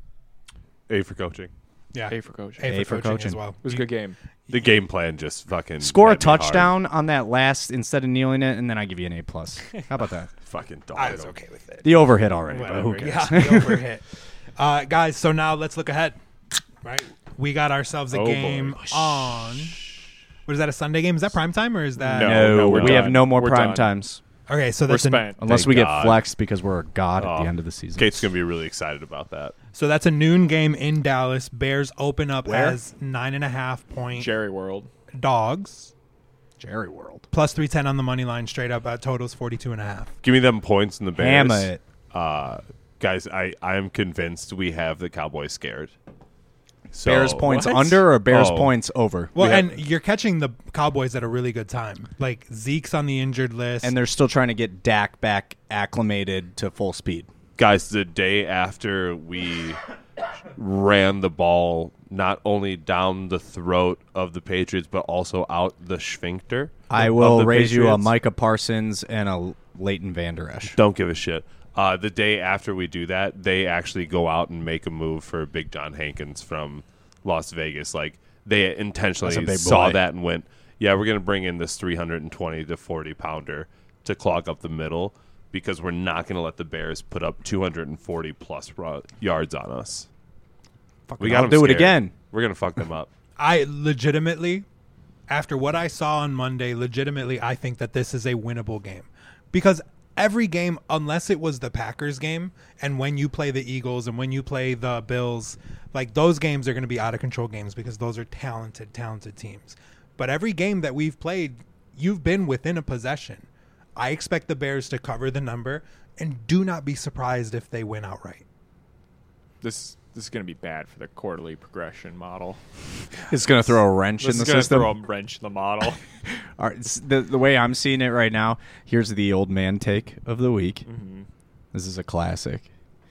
A for coaching. yeah. A for coaching. A It for, A for coaching, coaching. as well. was a good game. The game plan just fucking Score a hit me hard. touchdown on that last instead of kneeling it, and then I give you an A plus. How about that? Fucking dog. I was okay with it. The overhit already, but who Whatever. cares? Yeah, the overhit. Uh, guys, so now let's look ahead. Right, we got ourselves a Oh, game boy. on. What is that? A Sunday game? Is that prime time or is that? No. No, we're we have done. no more We're prime done. times Okay, so We're that's an, spent. unless Thank we get God. flexed because we're a god at the Oh. end of the season. Kate's gonna be really excited about that. so that's a noon game in Dallas. Bears open up Where? as nine and a half point Jerry World. dogs. Jerry World. Plus three ten on the money line. Straight up at totals forty two and a half. Give me them points in the Bears. Hammer it. Uh, guys, I I am convinced we have the Cowboys scared. So, Bears points What? under or Bears Oh. points over? Well, We have- and you're catching the Cowboys at a really good time. Like Zeke's on the injured list. And they're still trying to get Dak back acclimated to full speed. guys, the day after we ran the ball not only down the throat of the Patriots but also out the sphincter. I of will the raise you a Patriots. Micah Parsons and a Leighton Vander Esch. Don't give a shit. Uh, the day after we do that, they actually go out and make a move for Big John Hankins from Las Vegas. Like they intentionally That's a big saw boy. that and went, "Yeah, we're going to bring in this three hundred twenty to forty pounder to clog up the middle because we're not going to let the Bears put up two hundred forty plus ru- yards on us." We got I'll them do it scared. again. We're going to fuck them up. I legitimately, after what I saw on Monday, legitimately, I think that this is a winnable game. Because every game, unless it was the Packers game, and when you play the Eagles and when you play the Bills, like those games are going to be out of control games because those are talented, talented teams. But every game that we've played, you've been within a possession. I expect the Bears to cover the number, and do not be surprised if they win outright. This this is going to be bad for the quarterly progression model. It's going to throw a wrench This in is the going to system. throw a wrench in the model. All right, s- the the way I'm seeing it right now, here's the old man take of the week. Mm-hmm. This is a classic.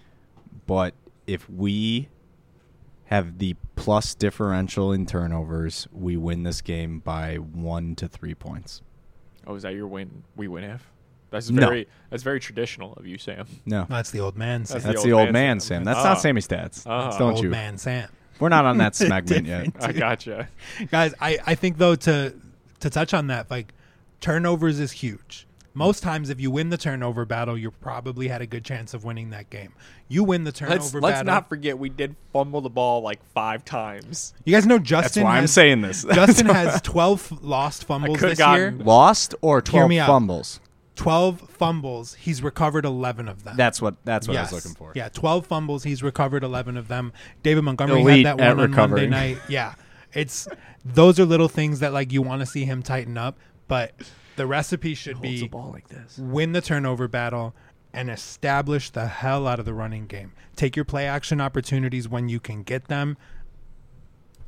But if we have the plus differential in turnovers, we win this game by one to three points. Oh, is that your win? We win if? That's No. very that's very traditional of you, Sam. No, That's the old man, Sam. That's that's the the old old man man, Sam. Sam. That's Ah. not Sammy stats. Ah. Don't old you? man, Sam. We're not on that segment yet. Different. I gotcha. Guys, I, I think though to to touch on that, like turnovers is huge. Most times, if you win the turnover battle, you probably had a good chance of winning that game. You win the turnover Let's let's battle. not forget we did fumble the ball like five times. You guys know That's Justin. why I'm has, saying this. Justin has twelve lost fumbles could've this year. gotten- Lost or twelve me out. fumbles. Twelve fumbles. He's recovered eleven of them. That's what that's what Yes. I was looking for. Yeah, twelve fumbles. He's recovered eleven of them. David Montgomery Elite had that at one on recovering. Monday night. Yeah, it's those are little things that like you want to see him tighten up, but the recipe should Holds be the ball like this. win the turnover battle and establish the hell out of the running game. Take your play action opportunities when you can get them.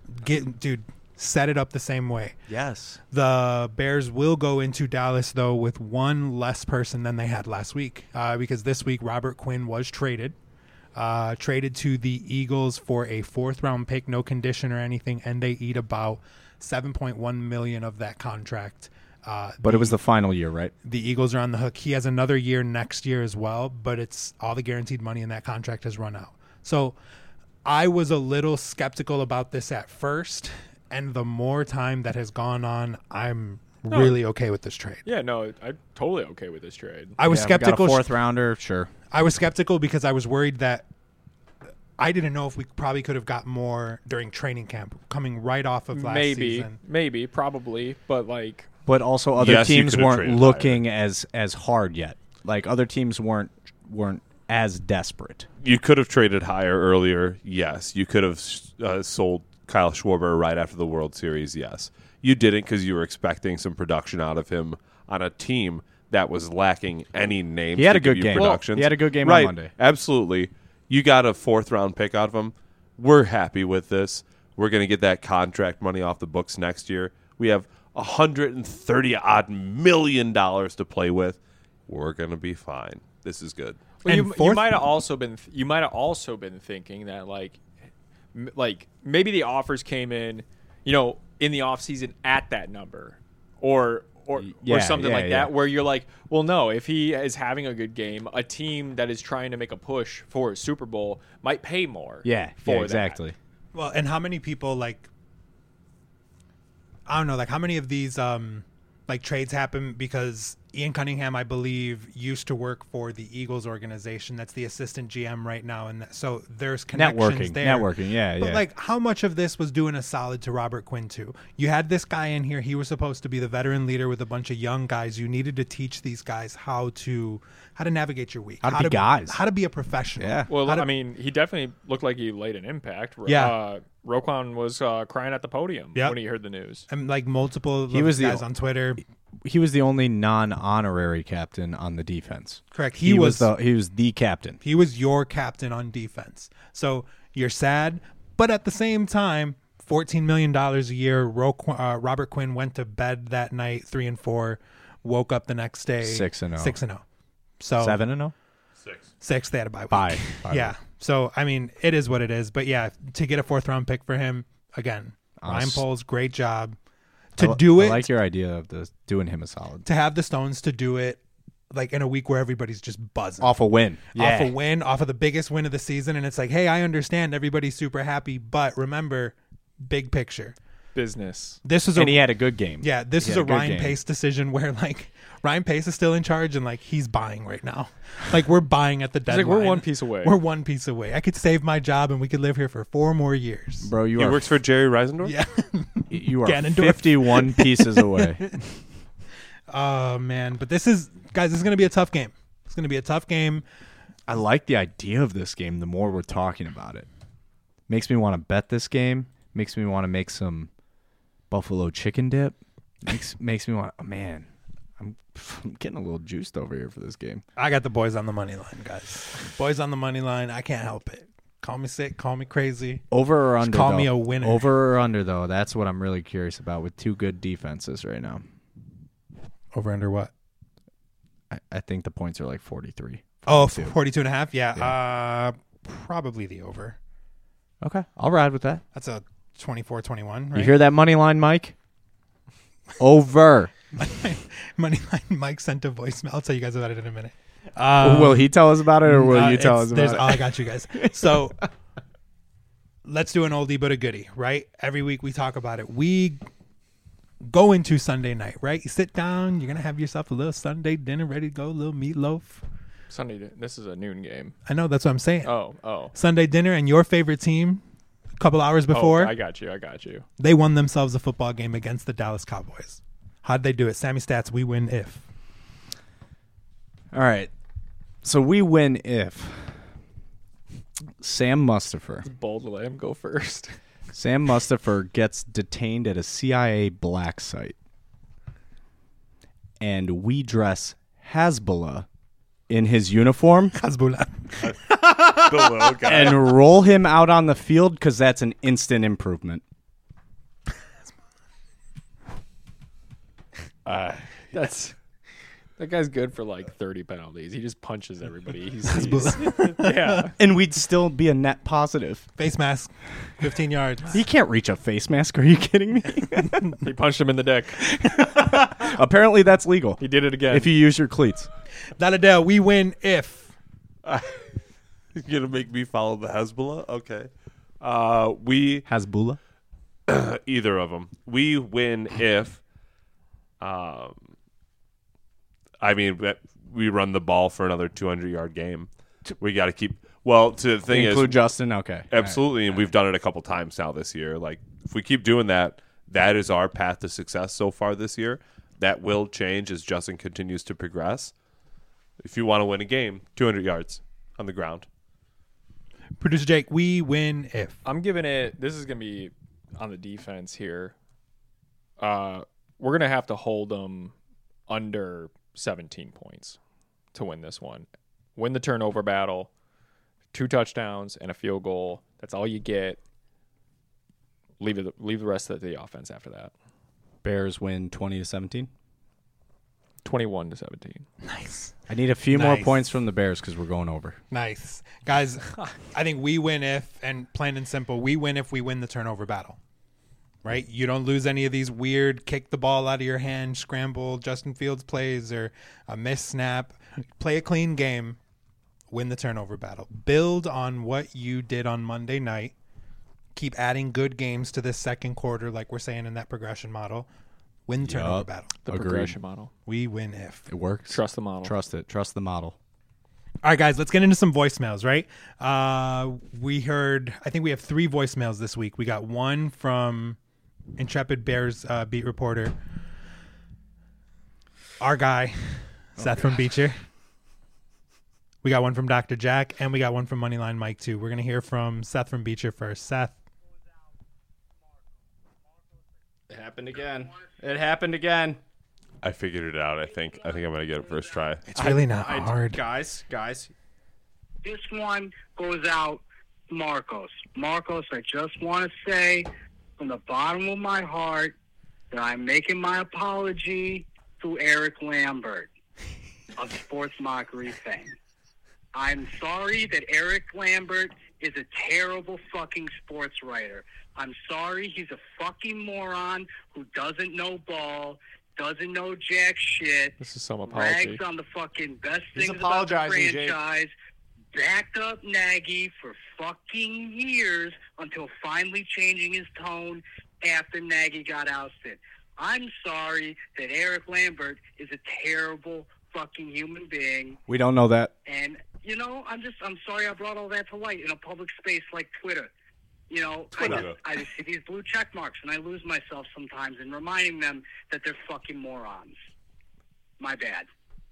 Get, dude, set it up the same way. Yes. The Bears will go into Dallas, though, with one less person than they had last week, uh, because this week Robert Quinn was traded. Uh, traded to the Eagles for a fourth round pick, no condition or anything, and they eat about seven point one million dollars of that contract. Uh, But the, it was the final year, right? the Eagles are on the hook. He has another year next year as well, but it's all the guaranteed money in that contract has run out. So I was a little skeptical about this at first, and the more time that has gone on, I'm No. really okay with this trade. Yeah, no, I'm totally okay with this trade. I was Yeah, we got a skeptical. fourth rounder, sure. I was skeptical because I was worried that I didn't know if we probably could have got more during training camp coming right off of last maybe, season. maybe, probably, but like, But also other Yes, you teams could have weren't traded looking as as hard yet. Like other teams weren't weren't as desperate. You could have traded higher earlier. Yes. You could have uh, sold Kyle Schwarber right after the World Series. Yes. You didn't because you were expecting some production out of him on a team that was lacking any names. He had to a good give you game. productions. He had a good game on right. Monday. Absolutely. You got a fourth round pick out of him. We're happy with this. We're going to get that contract money off the books next year. We have one hundred thirty odd million dollars to play with. We're going to be fine. This is good. well, And you, fourth- you might have also been you might have also been thinking that like, m- like maybe the offers came in, you know, in the off season at that number, or. Or, Yeah, or something yeah, like yeah. that, where you're like, well, no, if he is having a good game, a team that is trying to make a push for a Super Bowl might pay more. Yeah, for yeah, that. exactly. Well, and how many people like I don't know, like how many of these um like trades happen because Ian Cunningham, I believe, used to work for the Eagles organization. That's the assistant G M right now, and that, so there's connections Networking, there. networking, yeah, But yeah. like, how much of this was doing a solid to Robert Quinn too? You had this guy in here; he was supposed to be the veteran leader with a bunch of young guys. You needed to teach these guys how to how to navigate your week, How to be guys. how to be a professional. Yeah. Well, How to- I mean, he definitely looked like he laid an impact. Yeah. Uh, Roquan was uh, crying at the podium Yep. when he heard the news. and like multiple He of was these the- guys on Twitter. He was the only non-honorary captain on the defense. Correct. He, He, was, was, the he was the captain. he was your captain on defense. So you're sad, but at the same time, fourteen million dollars a year. Ro- uh, Robert Quinn went to bed that night, three and four, woke up the next day, Six and oh. six and zero. So Seven and oh? Six. six. They had a bye week. Five. Five. Yeah. So I mean, it is what it is. But yeah, to get a fourth round pick for him again, Ryan Honest- Poles, great job to I li- do I it. like your idea of the doing him a solid. to have the Stones to do it like in a week where everybody's just buzzing. Off a win. Yeah. Off a win, off of the biggest win of the season. And it's like, hey, I understand everybody's super happy, but remember, big picture. Business. This was a And he had a good game. yeah, this He is had a a good Ryan game. Pace decision where like Ryan Pace is still in charge and like he's buying right now. Like we're buying at the It's deadline. like we're one piece away. We're one piece away. I could save my job and we could live here for four more years. Bro, you He are works for Jerry Reisendorf? Yeah. you are Ganondorf. fifty-one pieces away. Oh man, but this is guys, this is going to be a tough game. It's going to be a tough game. I like the idea of this game the more we're talking about it. Makes me want to bet this game. Makes me want to make some buffalo chicken dip. Makes makes me want oh, man. I'm, I'm getting a little juiced over here for this game. I got the boys on the money line, guys. Boys on the money line. I can't help it. Call me sick, call me crazy. Over or under call though. me a winner. Over or under though. That's what I'm really curious about with two good defenses right now. Over under what? I, I think the points are like forty-three. Oh, forty-two. forty-two and a half? Yeah. Uh, probably the over. Okay. I'll ride with that. That's a twenty-four twenty-one, right? You hear that money line, Mike? Over. Money line Mike sent a voicemail. I'll tell you guys about it in a minute. Um, will he tell us about it or will uh, you tell it's- us there's- about oh, it? I got you guys. So let's do an oldie but a goodie, right? Every week we talk about it. We go into Sunday night, right? You sit down, you're going to have yourself a little Sunday dinner ready to go, a little meatloaf. Sunday. This is a noon game. I know, that's what I'm saying. Oh, oh. Sunday dinner and your favorite team a couple hours before, Oh, I got you. I got you. they won themselves a football game against the Dallas Cowboys. How'd they do it? Sammy Stats, we win if. All right. So we win if Sam Mustafer. Bold to let him go first. Sam Mustafer gets detained at a C I A black site. And we dress Hezbollah in his uniform Hezbollah. The little guy. and roll him out on the field because that's an instant improvement. Uh, That's that guy's good for like thirty penalties. He just punches everybody. He's, he's yeah. And we'd still be a net positive. Face mask, fifteen yards. He can't reach a face mask. Are you kidding me? He punched him in the dick. Apparently that's legal. He did it again. If you use your cleats. Daladell, we win if. You're gonna make me follow the Hezbollah? Okay. Uh, we Hezbollah. either of them. We win if. Um. I mean, that- we run the ball for another two hundred yard game. We got to keep. Well, to the thing Include is, Justin. Okay. absolutely, and we've done it a couple times now this year. Like, if we keep doing that, that is our path to success so far this year. That will change as Justin continues to progress. If you want to win a game, two hundred yards on the ground. Producer Jake, we win if. I'm giving it. This is gonna be on the defense here. Uh, we're gonna have to hold them under seventeen points to win this one. Win the turnover battle, two touchdowns and a field goal. That's all you get. Leave it. Leave the rest of the offense after that. Bears win twenty to seventeen. Twenty-one to seventeen. Nice. I need a few more Nice. points from the Bears because we're going over. Nice. Guys, I think we win if, and plain and simple, we win if we win the turnover battle. Right? You don't lose any of these weird kick the ball out of your hand, scramble Justin Fields plays, or a missed snap. Play a clean game. Win the turnover battle. Build on what you did on Monday night. Keep adding good games to this second quarter, like we're saying in that progression model. Win the turnover Yup. battle. The Agreed. progression model. We win if. It works. Trust the model. Trust it. Trust the model. All right, guys, let's get into some voicemails, right? Uh, we heard, I think we have three voicemails this week. We got one from Intrepid Bears uh, beat reporter, our guy, Seth from Beecher. We got one from Doctor Jack, and we got one from Moneyline Mike, too. We're going to hear from Seth from Beecher first. Seth. It happened again. It happened again. I figured it out. I think. I think I'm gonna get it first try. It's really not I- hard. Guys, guys. This one goes out to Marcos. Marcos, I just want to say from the bottom of my heart that I'm making my apology to Eric Lambert of Sports Mockery fame. I'm sorry that Eric Lambert is a terrible fucking sports writer. I'm sorry he's a fucking moron who doesn't know ball, doesn't know jack shit, This is some apology. rags on the fucking best He's things about the apologizing, Jake. franchise, backed up Nagy for fucking years until finally changing his tone after Nagy got ousted. I'm sorry that Eric Lambert is a terrible fucking human being, We don't know that. and you know, I'm just I'm sorry I brought all that to light in a public space like Twitter. You know, I Twitter. just, I just see these blue check marks, and I lose myself sometimes in reminding them that they're fucking morons. My bad.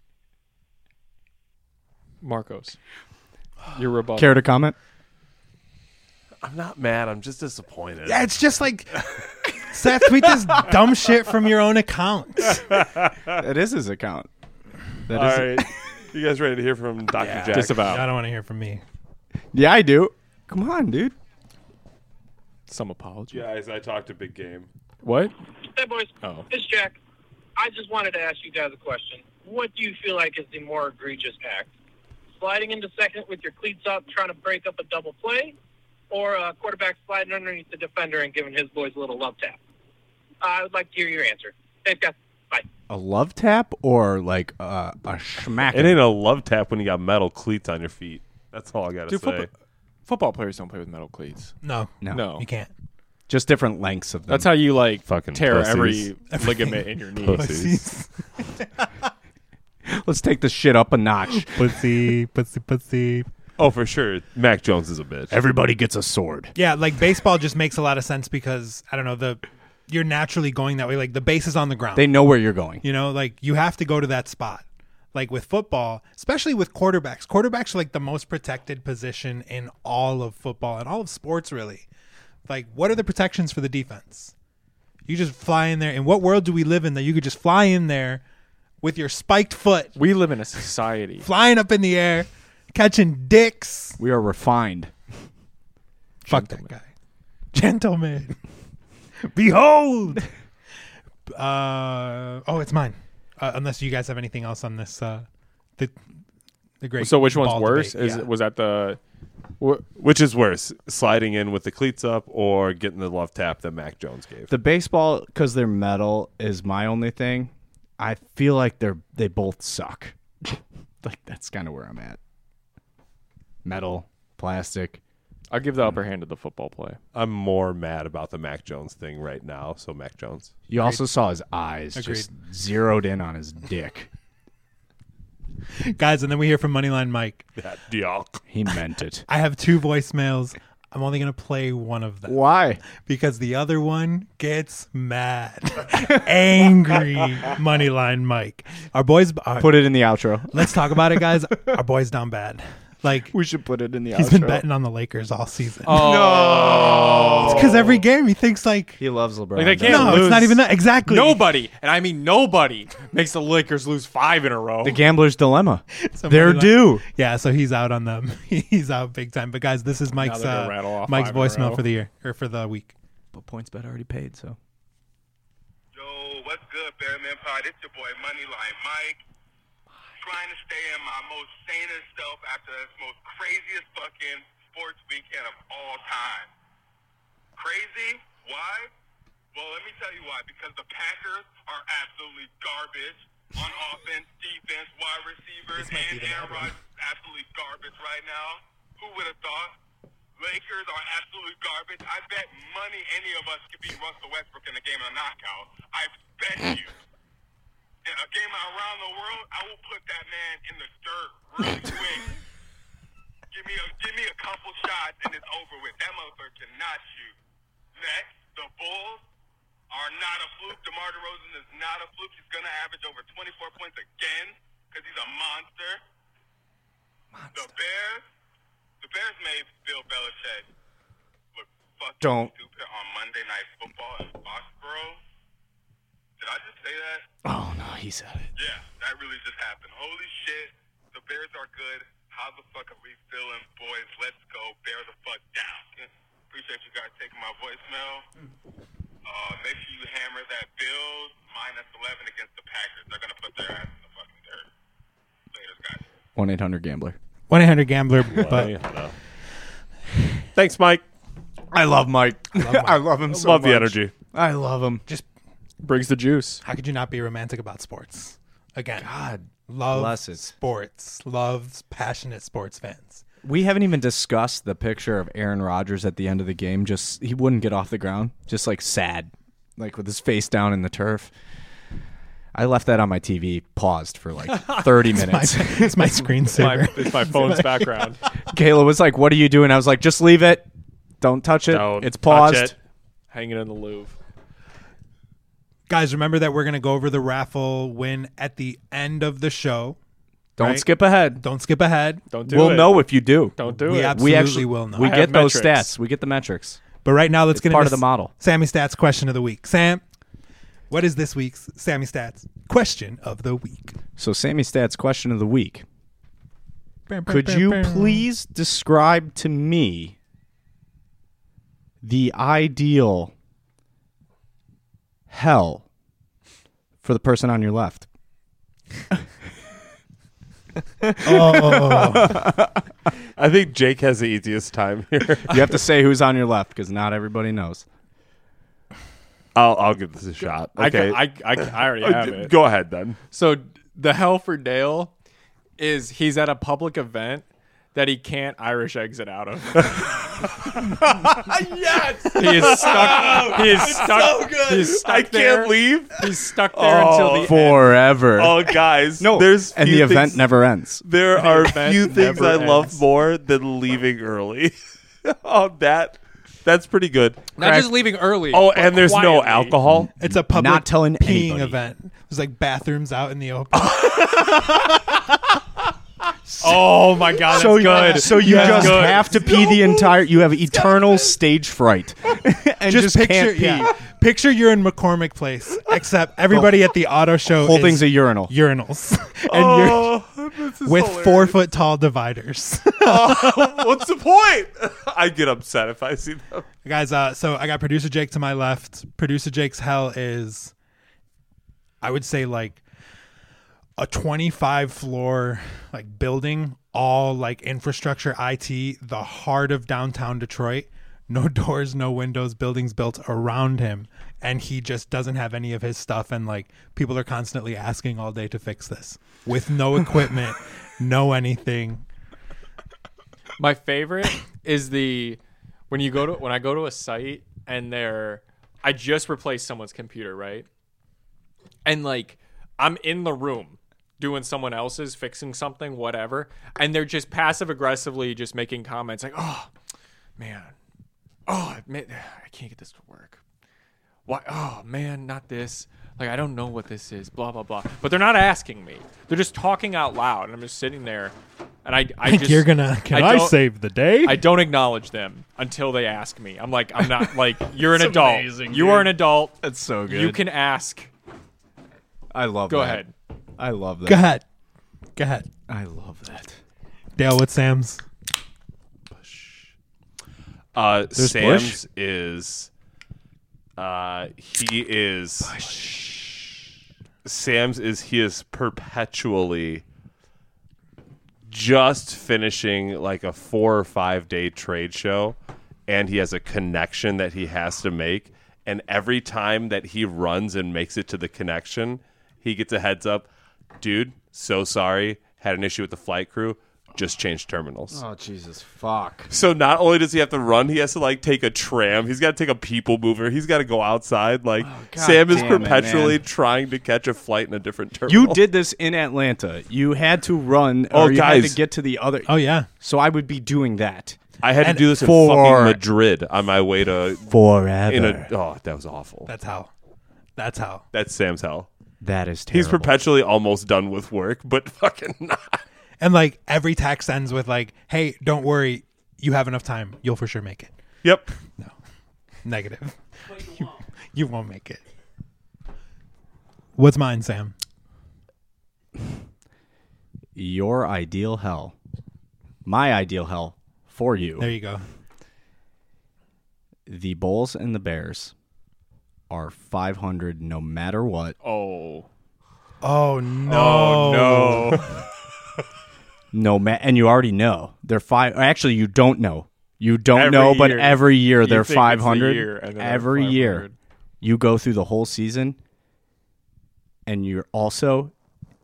Marcos, your rebuttal. Care to comment? I'm not mad. I'm just disappointed. Yeah, it's just like, Seth, tweet this dumb shit from your own account. It is his account. That All is. right. You guys ready to hear from Doctor Jack? Just about. I don't want to hear from me. Yeah, I do. Come on, dude. Some apology. Guys, I talked a big game. What? Hey, boys. Oh. It's Jack. I just wanted to ask you guys a question. What do you feel like is the more egregious act? Sliding into second with your cleats up, trying to break up a double play, or a quarterback sliding underneath the defender and giving his boys a little love tap? Uh, I would like to hear your answer. Thanks, guys. Bye. A love tap or like uh, a schmack? It ain't a love tap when you got metal cleats on your feet. That's all I gotta Dude, say. football, football players don't play with metal cleats. No, No. No. you can't. Just different lengths of them. That's how you like Fucking tear pussies. every ligament in your knee. Pussies. Let's take this shit up a notch. Pussy, pussy, pussy. Oh, for sure. Mac Jones is a bitch. Everybody gets a sword. Yeah, like baseball just makes a lot of sense because, I don't know, the you're naturally going that way. Like the base is on the ground. They know where you're going. You know, like you have to go to that spot. Like with football, especially with quarterbacks, quarterbacks are like the most protected position in all of football and all of sports, really. Like, what are the protections for the defense? You just fly in there. In what world do we live in that you could just fly in there with your spiked foot, We live in a society. flying up in the air, catching dicks? We are refined. Fuck that guy. Gentlemen. Behold. Uh, oh, it's mine. Uh, unless you guys have anything else on this. Uh, the the great. So which one's ball worse? debate. Is Yeah. was that the? Wh- Which is worse, sliding in with the cleats up or getting the love tap that Mac Jones gave? The baseball, because they're metal, is my only thing. I feel like they're they both suck. Like that's kind of where I'm at. Metal, plastic. I'll give the upper hand to the football play. I'm more mad about the Mac Jones thing right now. So Mac Jones. You also saw his eyes Agreed. just zeroed in on his dick. Guys, and then we hear from Moneyline Mike. That diok. He meant it. I have two voicemails. I'm only gonna play one of them Why? because the other one gets mad, angry. Moneyline Mike. Our boys. Our, Put it in the outro. let's talk about it, guys. Our boy's down bad. Like We should put it in the he's outro. been betting on the Lakers all season. Oh Because every game he thinks like, He loves LeBron. Like, they doesn't can't no, lose. it's not even that. Exactly. Nobody, and I mean nobody, makes the Lakers lose five in a row. he? The gambler's dilemma. So They're Moneyline- due. Yeah, so he's out on them. He's out big time. But guys, this is Mike's they're gonna uh, rattle off Mike's five in a voicemail row. for the year or for the week. But points bet already paid, so. Yo, what's good, Bearman Pod? It's your boy Moneyline Mike. Trying to stay in my most sanest self after this most craziest fucking sports weekend of all time. Crazy? Why? Well, let me tell you why. Because the Packers are absolutely garbage on offense, defense, wide receivers, and Aaron Rodgers absolutely garbage right now. Who would have thought? Lakers are absolute garbage. I bet money any of us could beat Russell Westbrook in a game of a knockout. I bet you. In a game around the world, I will put that man in the dirt really quick. give me a give me a couple shots and it's over with. That motherfucker cannot shoot. Next, the Bulls are not a fluke. DeMar DeRozan is not a fluke. He's gonna average over twenty-four points again because he's a monster. The Bears, the Bears made Bill Belichick look fucking Don't. stupid on Monday Night Football in Foxborough. Did I just say that? Oh, no, he said it. Yeah, that really just happened. Holy shit, the Bears are good. How the fuck are we feeling, boys? Let's go. Bear the fuck down. Appreciate you guys taking my voicemail. Uh, make sure you hammer that Bills minus eleven against the Packers. They're going to put their ass in the fucking dirt. Later, guys. one eight hundred gambler. one eight hundred gambler. But Yeah. Thanks, Mike. I love Mike. I love him so Love the much. energy. I love him. just Brings the juice. how could you not be romantic about sports? Again, God love bless it. sports. Loves passionate sports fans. We haven't even discussed the picture of Aaron Rodgers at the end of the game. Just he wouldn't get off the ground, just like sad, like with his face down in the turf. I left that on my T V, paused for like thirty My, minutes. it's my My, screensaver. it's my phone's background. Kayla was like, "What are you doing?" I was like, "Just leave it. Don't touch it. Don't it's touch paused." it. Hanging in the Louvre. Guys, remember that we're going to go over the raffle win at the end of the show. Don't Right? skip ahead. Don't skip ahead. Don't do we'll it. know if you do. Don't do We it. absolutely we actually will know. We I have get those metrics. stats. We get the metrics. But right now, let's It's get part into of the model. Sammy Stats question of the week. Sam, what is this week's Sammy Stats question of the week? So, Sammy Stats question of the week. Could you please describe to me the ideal hell for the person on your left? Oh, I think Jake has the easiest time here. You have to say who's on your left because not everybody knows. I'll I'll give this a shot. I, Okay. ca- I, I, I already Uh, have d- it. Go ahead then. So the hell for Dale is he's at a public event that he can't Irish exit out of. Yes. He is stuck. He is stuck. So good. He's stuck I there. can't leave. He's stuck there until the end. Forever. Oh, guys. no, there's and few the event things- never ends. There are event few things I never love ends. more than leaving early. Oh, that that's pretty good. Not just leaving early. Oh, but and there's no quietly. alcohol. it's a public Not telling peeing anybody. event. There's like bathrooms out in the open. Oh my god, that's So good. So you Yeah. just Good. have to pee the entire. You have eternal stage fright, and just, just, picture, can't pee. yeah, picture you're in McCormick Place, except everybody at the auto show Whole is thing's a urinal. urinals, and Oh, this you're is with hilarious. four foot tall dividers. What's the point? I get upset if I see them. Guys, uh, so I got producer Jake to my left. Producer Jake's hell is I would say like a twenty-five floor like building, all like infrastructure, I T, the heart of downtown Detroit. No doors, no windows, buildings built around him, and he just doesn't have any of his stuff, and like people are constantly asking all day to fix this with no equipment, no anything. My favorite is the when you go to when I go to a site and they're I just replaced someone's computer, right? And like I'm in the room doing someone else's, fixing something, whatever, and they're just passive aggressively just making comments like, "Oh, man. Oh, man, I can't get this to work. Why? Oh, man, not this. Like, I don't know what this is, blah, blah, blah." But they're not asking me. They're just talking out loud, and I'm just sitting there, and I, I just... You're gonna, can I, don't- save the day? I don't acknowledge them until they ask me. I'm like, I'm not, like, you're an It's adult. amazing, you dude. are an adult. That's so good. You can ask. I love Go that. ahead. I love that. Go ahead. Go ahead. I love that. Dale, what's Sam's? Uh, There's Sam's Bush? is, uh, he is, Sam's is, he is perpetually just finishing like a four or five day trade show, and he has a connection that he has to make. And every time that he runs and makes it to the connection, he gets a heads up. Dude, so sorry. Had an issue with the flight crew. Just changed terminals. Oh, Jesus, fuck. So not only does he have to run, he has to like take a tram. He's got to take a people mover. He's got to go outside. Like God Sam is damn it, perpetually man. trying to catch a flight in a different terminal. You did this in Atlanta. You had to run, Oh, or you had guys. to get to the other. Oh, yeah. So I would be doing that I had And to do this in for- fucking Madrid on my way to. forever. In a oh, that was awful. That's how. That's how. That's Sam's hell. that is terrible. He's perpetually almost done with work, but fucking not. And like every text ends with like, "Hey, don't worry, you have enough time. You'll for sure make it." Yep. No, negative. You, you won't make it. What's mine, Sam? Your ideal hell. My ideal hell for you. There you go. The Bulls and the Bears are five hundred no matter what. Oh. Oh no! Oh, no. No ma- and you already know they're five. Actually, you don't know. You don't Every know, but year. every year You they're think it's the five hundred. year, and then they're Every year, five hundred. you go through the whole season, and you're also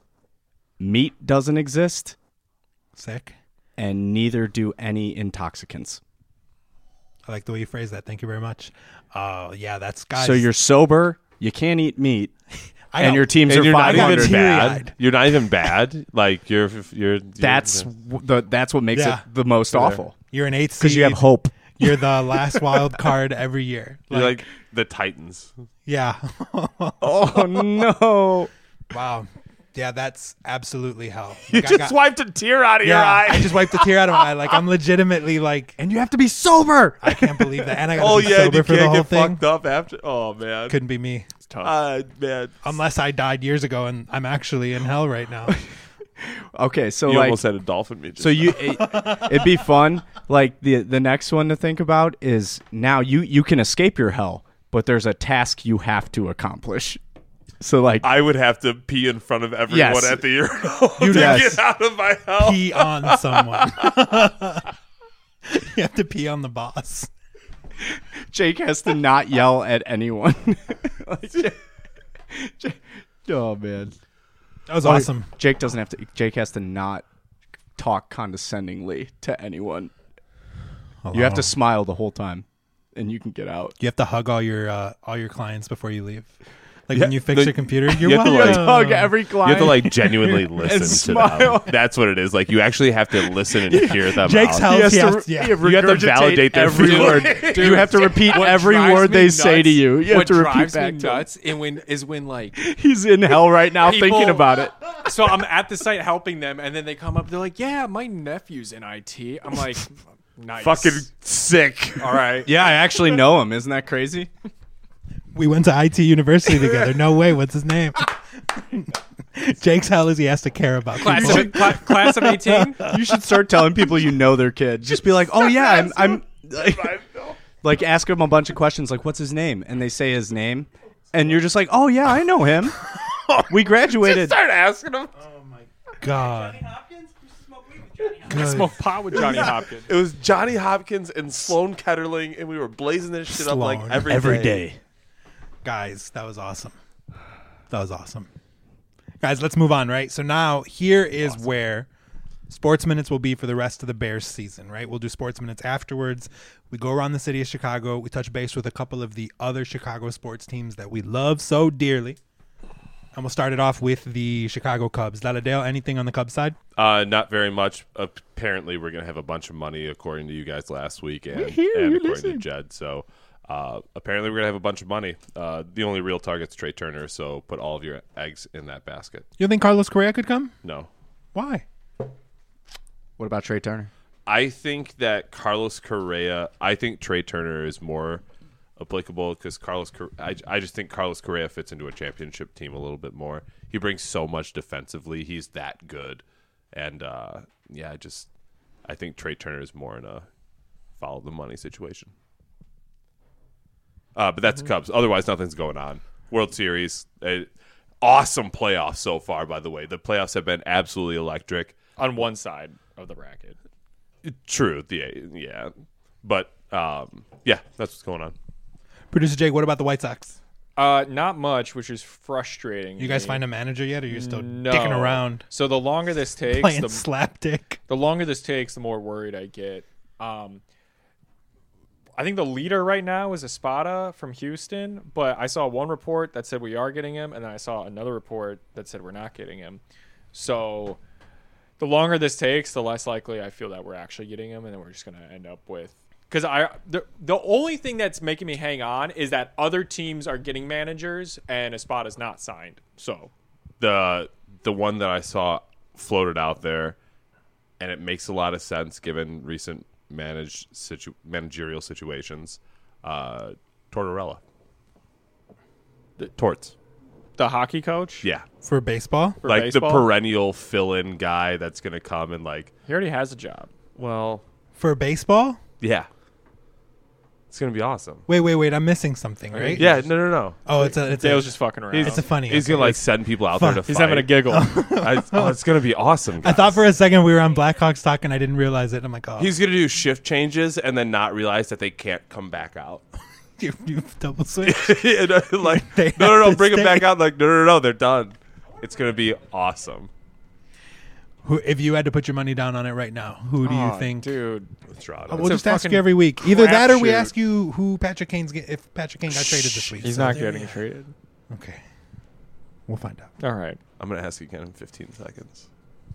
meat doesn't exist, Sick. and neither do any intoxicants. I like the way you phrase that. Thank you very much. Uh, yeah, that's guys. So you're sober. You can't eat meat, I and got- your teams And are you're not five even hundred. teary-eyed. bad. You're not even bad. Like you're you're. you're That's w- the that's what makes Yeah. it the most awful You're an eight seed. because you have hope. You're the last wild card every year. You're like the Titans. yeah. Oh no! Wow. Yeah, that's absolutely hell. You Like, I just got- wiped a tear out of yeah, your eye. I just wiped the tear out of my eye. Like I'm legitimately like, And you have to be sober. I can't believe that. And I got oh be yeah, sober you for the can't whole get thing. fucked up after. Oh man, Couldn't be me. It's tough. uh, man. Unless I died years ago and I'm actually in hell right now. Okay, so You like, almost had a dolphin meet. so you, it, it'd be fun. Like the the next one to think about is now you you can escape your hell, but there's a task you have to accomplish. So like, I would have to pee in front of everyone Yes. at the urinal You to yes. get out of my hell. Pee on someone. You have to pee on the boss. Jake has to not yell at anyone. Like, Jake- Jake- oh man, That was awesome. Jake doesn't have to. Jake has to not talk condescendingly to anyone. You have to smile the whole time, and you can get out. You have to hug all your uh, all your clients before you leave. Like Yeah, when you fix the- your computer, you're you have to, welcome. like, Hug every You client. have to like genuinely listen to smile. them. That's what it is. Like you actually have to listen and hear them Jake's out. house. He has he to, has- re- yeah. he You have to regurgitate validate their every feelings. word. You have to repeat What every drives word me they say nuts- to you. You have what to repeat drives back me to him. nuts and when is when like He's in hell right now people- thinking about it. So I'm at the site helping them, and then they come up. They're like, "Yeah, my nephew's in I T." I'm like, "Nice, Fucking sick. all right." Yeah, I actually know him. Isn't that crazy? We went to I T University together. No way. What's his name? Jake's hell is he has to care about Class people. of, cla- class of eighteen. You should start telling people you know their kid. Just be like, "Oh yeah, I'm." I'm like, like, ask them a bunch of questions, like, "What's his name?" And they say his name, and you're just like, "Oh yeah, I know him." We graduated. Start asking him. Oh my god. I smoked pot with Johnny Hopkins. It was Johnny Hopkins and Sloan Ketterling, and we were blazing this shit up like Sloan. every, Every day. day. Guys, that was awesome. That was awesome. Guys, let's move on, right? So now here is where Sports Minutes will be for the rest of the Bears season, right? We'll do Sports Minutes afterwards. We go around the city of Chicago. We touch base with a couple of the other Chicago sports teams that we love so dearly. And we'll start it off with the Chicago Cubs. Laladale, anything on the Cubs side? Uh, not very much. Apparently, we're going to have a bunch of money, according to you guys last week, and, We hear and you, according listen. to Jed. So uh, apparently, we're going to have a bunch of money. Uh, the only real target's Trey Turner, so put all of your eggs in that basket. You think Carlos Correa could come? No. Why? What about Trey Turner? I think that Carlos Correa, I think Trey Turner is more applicable because Carlos, Cor- I, I just think Carlos Correa fits into a championship team a little bit more. He brings so much defensively. He's that good. And, uh, yeah, I just, I think Trey Turner is more in a follow the money situation. Uh, but that's the Cubs. Otherwise, nothing's going on. World Series, uh, awesome playoffs so far, by the way. The playoffs have been absolutely electric. On one side of the bracket. True, yeah, yeah, but um, yeah, that's what's going on. Producer Jake, what about the White Sox? Uh, not much, which is frustrating. You guys me. find a manager yet, or you're still no. dicking around So the longer this takes, playing the, slapdick? the longer this takes, the more worried I get. Um, I think the leader right now is Espada from Houston, but I saw one report that said we are getting him, and then I saw another report that said we're not getting him. So the longer this takes, the less likely I feel that we're actually getting him, and then we're just going to end up with because I the the only thing that's making me hang on is that other teams are getting managers and Espada's not signed. So The the one that I saw floated out there, and it makes a lot of sense given recent managed situ- managerial situations. Uh, Tortorella, the Torts, the hockey coach, yeah, For baseball? for like baseball, the perennial fill-in guy that's going to come and like, he already has a job. well, For baseball? yeah, it's going to be awesome. Wait, wait, wait. I'm missing something, right? Yeah, no, no, no. Oh, it's a it's a, Dale's just fucking around. it's a funny. He's okay. gonna like send people out there to He's fight. having a giggle. I, oh, it's gonna be awesome. I thought guys. for a second we were on Blackhawks talk and I didn't realize it. I'm like, oh, he's gonna do shift changes and then not realize that they can't come back out. you, you double switch. And, uh, like, They no, no, have no, to bring them stay. back out. Like, no, no, no, they're done. It's gonna be awesome. Who, if you had to put your money down on it right now, who do you Aw, think? dude? Estrada. Oh, we'll a just ask fucking you every week. Either that or we crapshoot. ask you who Patrick Kane's get, if Patrick Kane got traded this week. He's So not there getting you- traded. Okay, we'll find out. All right, I'm gonna ask you again in fifteen seconds.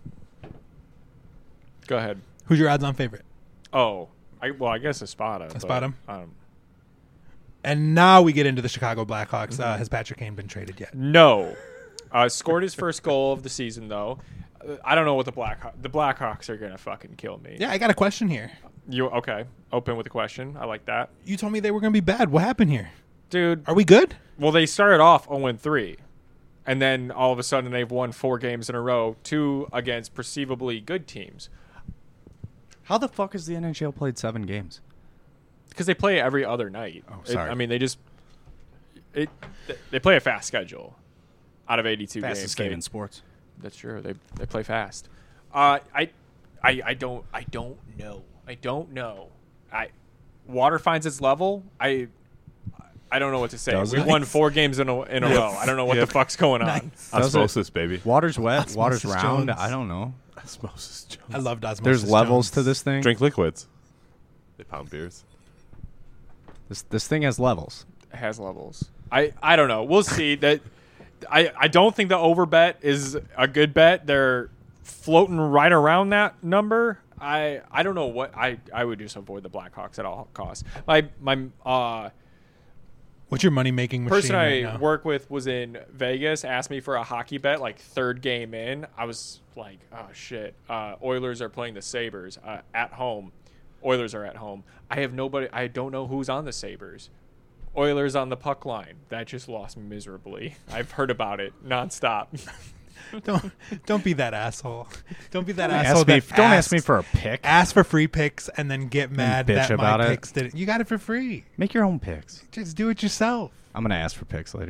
go ahead. Who's your odds-on favorite? Oh, I well, I guess Espada. but, Espada? Um, And now we get into the Chicago Blackhawks. Mm-hmm. Uh, has Patrick Kane been traded yet? no, uh, scored his first goal of the season though. Uh, I don't know what the Black the Blackhawks are gonna fucking kill me. Yeah, I got a question here. You okay? Open with a question. I like that, You told me they were going to be bad. What happened here? dude. Are we good? Well, they started off oh and three, and then all of a sudden they've won four games in a row, two against perceivably good teams, How the fuck has the N H L played seven games? because they play every other night. Oh, It- sorry. I mean, they just it they play a fast schedule. Out of eighty-two Fastest games, game they- in sports. That's true. They they play fast. Uh, I, I I don't I don't know. I don't know. I water finds its level. I I don't know what to say. Does we it? won four games in a in a Yep. row. I don't know what Yep. the fuck's going on. Nice. Does it? Osmosis, baby. Water's wet. Osmosis Water's round. Jones. I don't know. Osmosis Jones. I loved Osmosis There's levels Jones. to this thing. Drink liquids. They pound beers. This this thing has levels. It has levels. I I don't know. We'll see. That I I don't think the over bet is a good bet. They're floating right around that number. I I don't know what I I would just avoid the Blackhawks at all costs. My my uh. What's your money making machine person right I now? work with was in Vegas, asked me for a hockey bet like third game in. I was like, oh shit. Uh, Oilers are playing the Sabres uh, at home. Oilers are at home. I have nobody. I don't know who's on the Sabres. Oilers on the puck line. That just lost miserably. I've heard about it nonstop. Don't don't be that asshole. Don't be that Don't asshole. ask me. that Don't ask me asks- for a pick. ask for free picks and then get mad bitch that about my it. picks did it. You got it for free. Make your own picks. Just do it yourself. I'm gonna ask for picks later.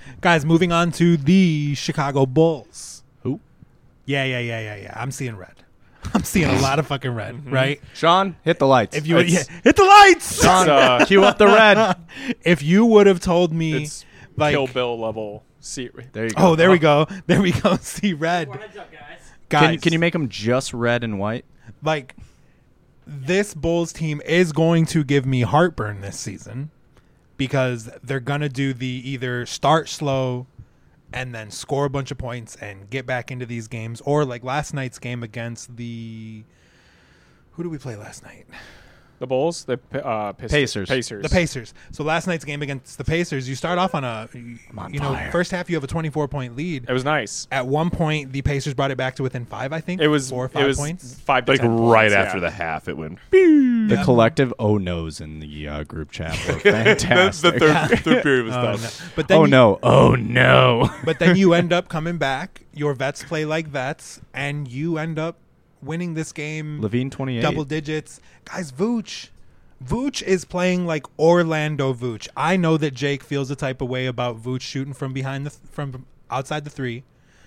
Guys, moving on to the Chicago Bulls. Who? Yeah, yeah, yeah, yeah, yeah. I'm seeing red. I'm seeing a lot of fucking red, right? Sean, hit the lights. If you would, yeah, hit the lights. Sean, uh, cue up the red. If you would have told me, It's like, Kill Bill level seat. There you go. oh, there we go, there we go. See red, guys. Can, can you make them just red and white? like this Bulls team is going to give me heartburn this season because they're gonna do the either start slow and then score a bunch of points and get back into these games, or like last night's game against the who did we play last night? The Bulls, the uh, Pist- Pacers. Pacers, The Pacers. So last night's game against the Pacers, you start off on a on you know fire. first half you have a twenty-four point lead. It was nice. At one point, the Pacers brought it back to within five. I think It was four or five it was points. Five to Like ten right points, after yeah. the half, it went. The collective oh no's in the uh, group chat were the, the fantastic. third, third period was Oh, done. no. But then oh you- no! Oh no! But then you end up coming back. Your vets play like vets, and you end up winning this game Levine twenty-eight. double digits. Guys, Vooch. Vooch is playing like Orlando Vooch. I know that Jake feels a type of way about Vooch shooting from behind the from outside the three.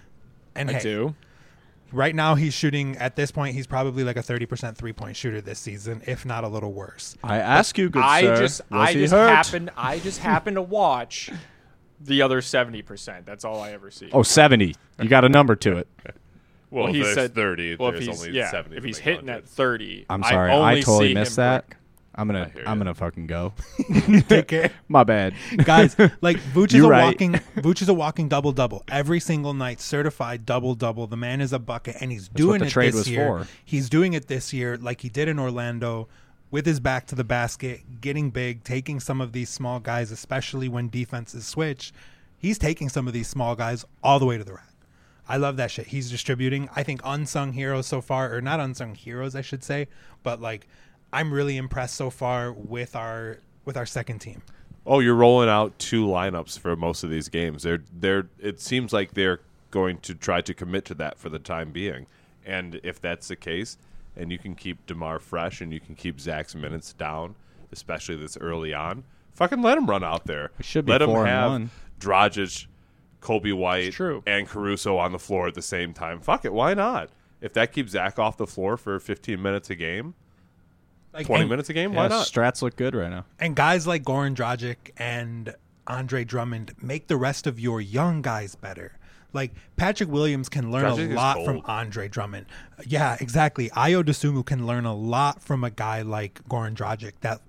And I hey, do. right now he's shooting at this point. He's probably like a thirty percent three point shooter this season, if not a little worse. I ask you, good I sir. just was I he just hurt? happen I just happen to watch the other seventy percent. That's all I ever see. Oh, seventy. You got a number to it. Well, Well, if he there's said thirty. Well, if there's he's only yeah, seventy. if to he's make hitting one at thirty, I'm I sorry. only I, totally see missed him that. break. I'm gonna hear I'm ya. gonna fucking go. Take care. My bad. Guys, like Vooch is You a right. walking Vooch is a walking double double every single night, certified double double. The man is a bucket, and he's doing what the it trade this was year. for. He's doing it this year, like he did in Orlando, with his back to the basket, getting big, taking some of these small guys, especially when defenses switch. He's taking some of these small guys all the way to the rack. I love that shit. He's distributing. I think unsung heroes so far, or not unsung heroes, I should say, but like I'm really impressed so far with our with our second team. Oh, you're rolling out two lineups for most of these games. They're they're. It seems like they're going to try to commit to that for the time being. And if that's the case, and you can keep DeMar fresh, and you can keep Zach's minutes down, especially this early on, fucking let him run out there. It should be let him four and have one. Dragic, Kobe White, true. and Caruso on the floor at the same time. Fuck it, why not? If that keeps Zach off the floor for fifteen minutes a game, Like, twenty and- minutes a game, Yeah, why not? Strats look good right now. And guys like Goran Dragic and Andre Drummond make the rest of your young guys better. Like Patrick Williams can learn Dragic a is lot gold. from Andre Drummond. Yeah, exactly. Ayo Dosunmu can learn a lot from a guy like Goran Dragic. That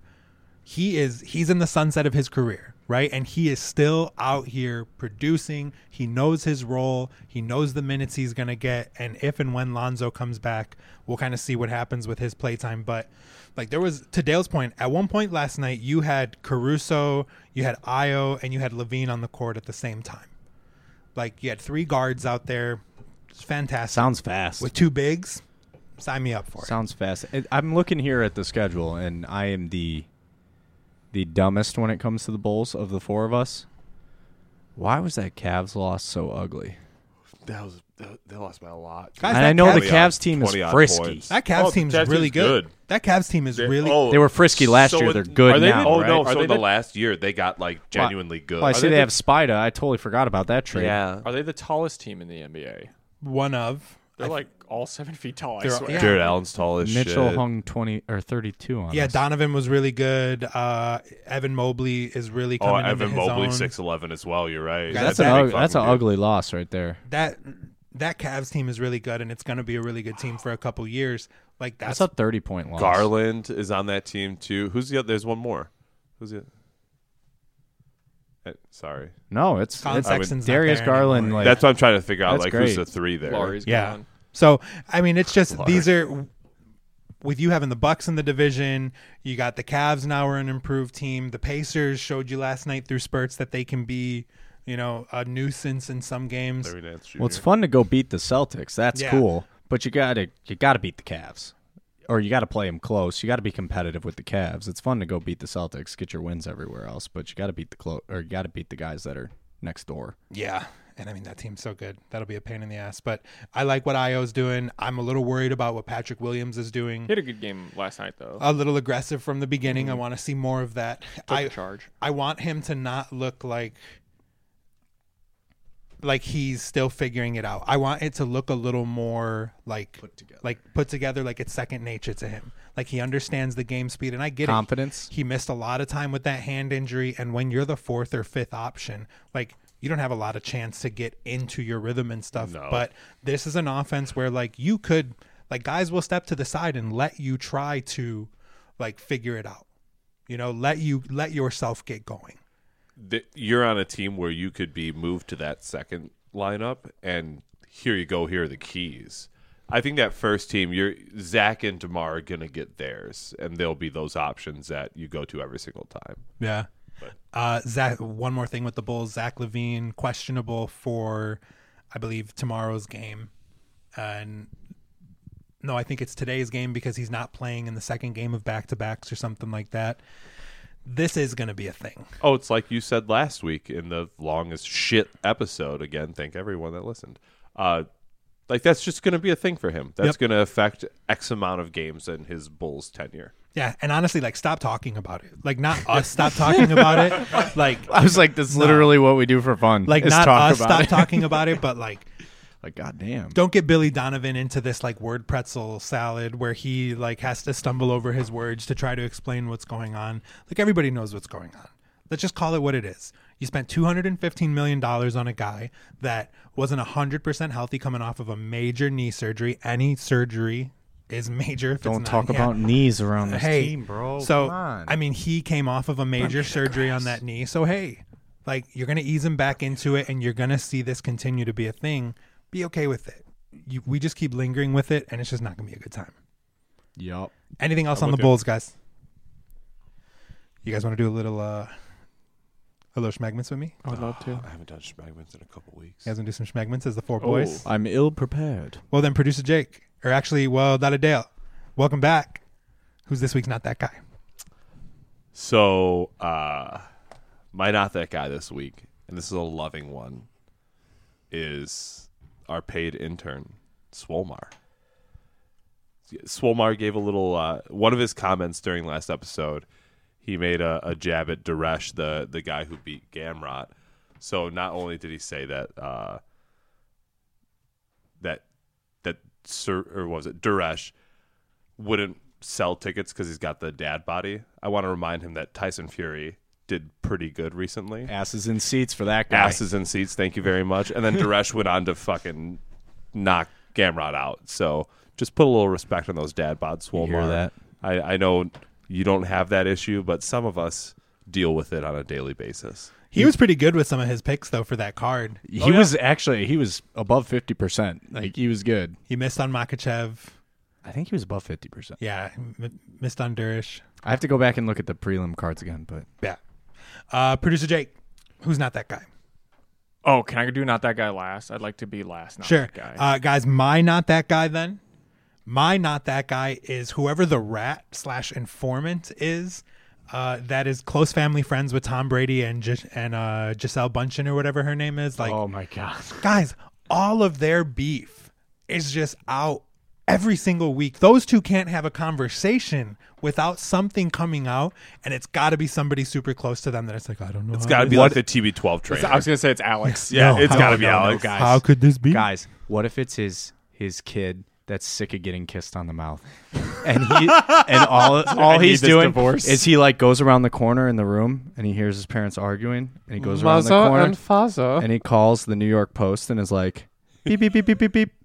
he is he's in the sunset of his career, right? And he is still out here producing. He knows his role. He knows the minutes he's going to get. And if and when Lonzo comes back, we'll kind of see what happens with his playtime. But like there was, to Dale's point, at one point last night, you had Caruso, you had Ayo, and you had Levine on the court at the same time. Like you had three guards out there. It's fantastic. Sounds fast. With two bigs, sign me up for it. Sounds fast. It, I'm looking here at the schedule, and I am the the dumbest when it comes to the Bulls of the four of us. Why was that Cavs loss so ugly? That was they lost by a lot. Guys, And that I know the Cavs- Cavs team is twenty odd frisky. points. That Cavs Oh, team's Cavs really team's good. good. That Cavs team is They- really oh, They were frisky last so year. it- They're good are they now. the- Oh right? no! Are So they the, the- last year they got like genuinely good. Well, I Are see they they the- have Spida. I totally forgot about that trade. yeah, Are they the tallest team in the N B A? one of. They're I- like all seven feet tall. I They're- swear. yeah. Jared Allen's tall as Mitchell shit. hung twenty or thirty-two on Yeah, us. Donovan was really good. Uh, Evan Mobley is really Oh, coming Evan into his Mobley own. six eleven as well. You're right. Yeah, That's, That's an a ug- big that's an fucking dude. ugly loss right there. That that Cavs team is really good, and it's going to be a really good team for a couple years. Like that's, That's a thirty-point loss. Garland is on that team too. Who's the other? There's one more. Who's the? Eh, sorry, No, it's, Colin it's Sexton's not Darius there Garland. anymore. Like that's what I'm trying to figure out. That's Like great. who's the three there? Laurie's Yeah. gone. So I mean, it's just Larry. these are with you having the Bucks in the division. You got the Cavs now are an improved team. The Pacers showed you last night through spurts that they can be, you know, a nuisance in some games. Larry Nance Junior well, it's fun to go beat the Celtics. That's Yeah. cool. But you gotta you gotta beat the Cavs, or you gotta play them close. You gotta be competitive with the Cavs. It's fun to go beat the Celtics, get your wins everywhere else, but you gotta beat the clo- or you gotta beat the guys that are next door. Yeah. And I mean, that team's so good. That'll be a pain in the ass. But I like what Io's doing. I'm a little worried about what Patrick Williams is doing. He had a good game last night, though. A little aggressive from the beginning. I want to see more of that. Took I the charge. I want him to not look like like he's still figuring it out. I want it to look a little more like put together, like put together, like it's second nature to him. Like he understands the game speed, and I get Confidence. it. He missed a lot of time with that hand injury, and when you're the fourth or fifth option, like you don't have a lot of chance to get into your rhythm and stuff. No. But this is an offense where like you could, like guys will step to the side and let you try to like figure it out. You know, let you let yourself get going. The, you're on a team where you could be moved to that second lineup, and here you go. Here are the keys. I think that first team, you're Zach and DeMar are gonna get theirs, and there'll be those options that you go to every single time. Yeah. Uh, Zach. One more thing with the Bulls: Zach LaVine questionable for, I believe, tomorrow's game, and no, I think it's today's game because he's not playing in the second game of back to backs or something like that. This is going to be a thing. Oh, it's like you said last week in the longest shit episode. Again, thank everyone that listened. Uh, like that's just going to be a thing for him. That's Yep. going to affect X amount of games in his Bulls tenure. Yeah, and honestly, like, stop talking about it. Like, not us stop talking about it. Like, I was like, that's literally what we do for fun. like is not talk us about stop it. talking about it, but like, Like, goddamn. don't get Billy Donovan into this like word pretzel salad where he like has to stumble over his words to try to explain what's going on. Like everybody knows what's going on. Let's just call it what it is. You spent two hundred fifteen million dollars on a guy that wasn't one hundred percent healthy coming off of a major knee surgery. Any surgery is major. If it's Don't not- talk yeah. about knees around this Hey, team, bro. So, Come on. I mean, he came off of a major surgery on that knee. So, hey, like you're going to ease him back into it and you're going to see this continue to be a thing. Be okay with it. You, we just keep lingering with it, and it's just not going to be a good time. Yup. Anything else I'm on the with you. Bulls, guys? You guys want to do a little, uh, a little schmegments with me? I would love to. I haven't done Schmagmans in a couple weeks. You guys want to do some schmegments as the four Oh. boys? I'm ill prepared. Well, then, producer Jake, or actually, well, Dada Dale, welcome back. Who's this week's not that guy? So, uh, my not that guy this week, and this is a loving one, is our paid intern, Swolmar. Swolmar gave a little, uh, one of his comments during last episode, he made a, a jab at Duresh, the, the guy who beat Gamrot. So not only did he say that, uh, that, that, Sir, or what was it, Duresh wouldn't sell tickets because he's got the dad body. I want to remind him that Tyson Fury did pretty good recently. Asses in seats for that guy. Asses in seats, thank you very much. And then Duresh went on to fucking knock Gamrot out. So just put a little respect on those dad bods, Swolmar. hear that? I, I know you don't have that issue, but some of us deal with it on a daily basis. He was pretty good with some of his picks, though, for that card. He was actually, he was above fifty percent. Like, he was good. He missed on Makachev. I think he was above fifty percent. Yeah, m- missed on Durish. I have to go back and look at the prelim cards again, but Yeah. Uh, producer Jake, who's not that guy? Oh, can I do not that guy last? I'd like to be last, not Sure. that guy. Uh, guys, my not that guy then. My not that guy is whoever the rat slash informant is uh, that is close family friends with Tom Brady and Gis- and uh, Giselle Bundchen or whatever her name is. Like, oh my god. guys, all of their beef is just out every single week. Those two can't have a conversation without something coming out, and it's got to be somebody super close to them that it's like, I don't know. It's how got to this- be like the T B twelve trainer. I was gonna say it's Alex. yeah, No, it's how- got to be no, no, Alex. guys. How could this be? Guys, what if it's his his kid that's sick of getting kissed on the mouth, and he and all all I need he's this doing divorce. is he like goes around the corner in the room and he hears his parents arguing and he goes around the corner and, Faza. he calls the New York Post and is like, beep beep beep beep beep beep.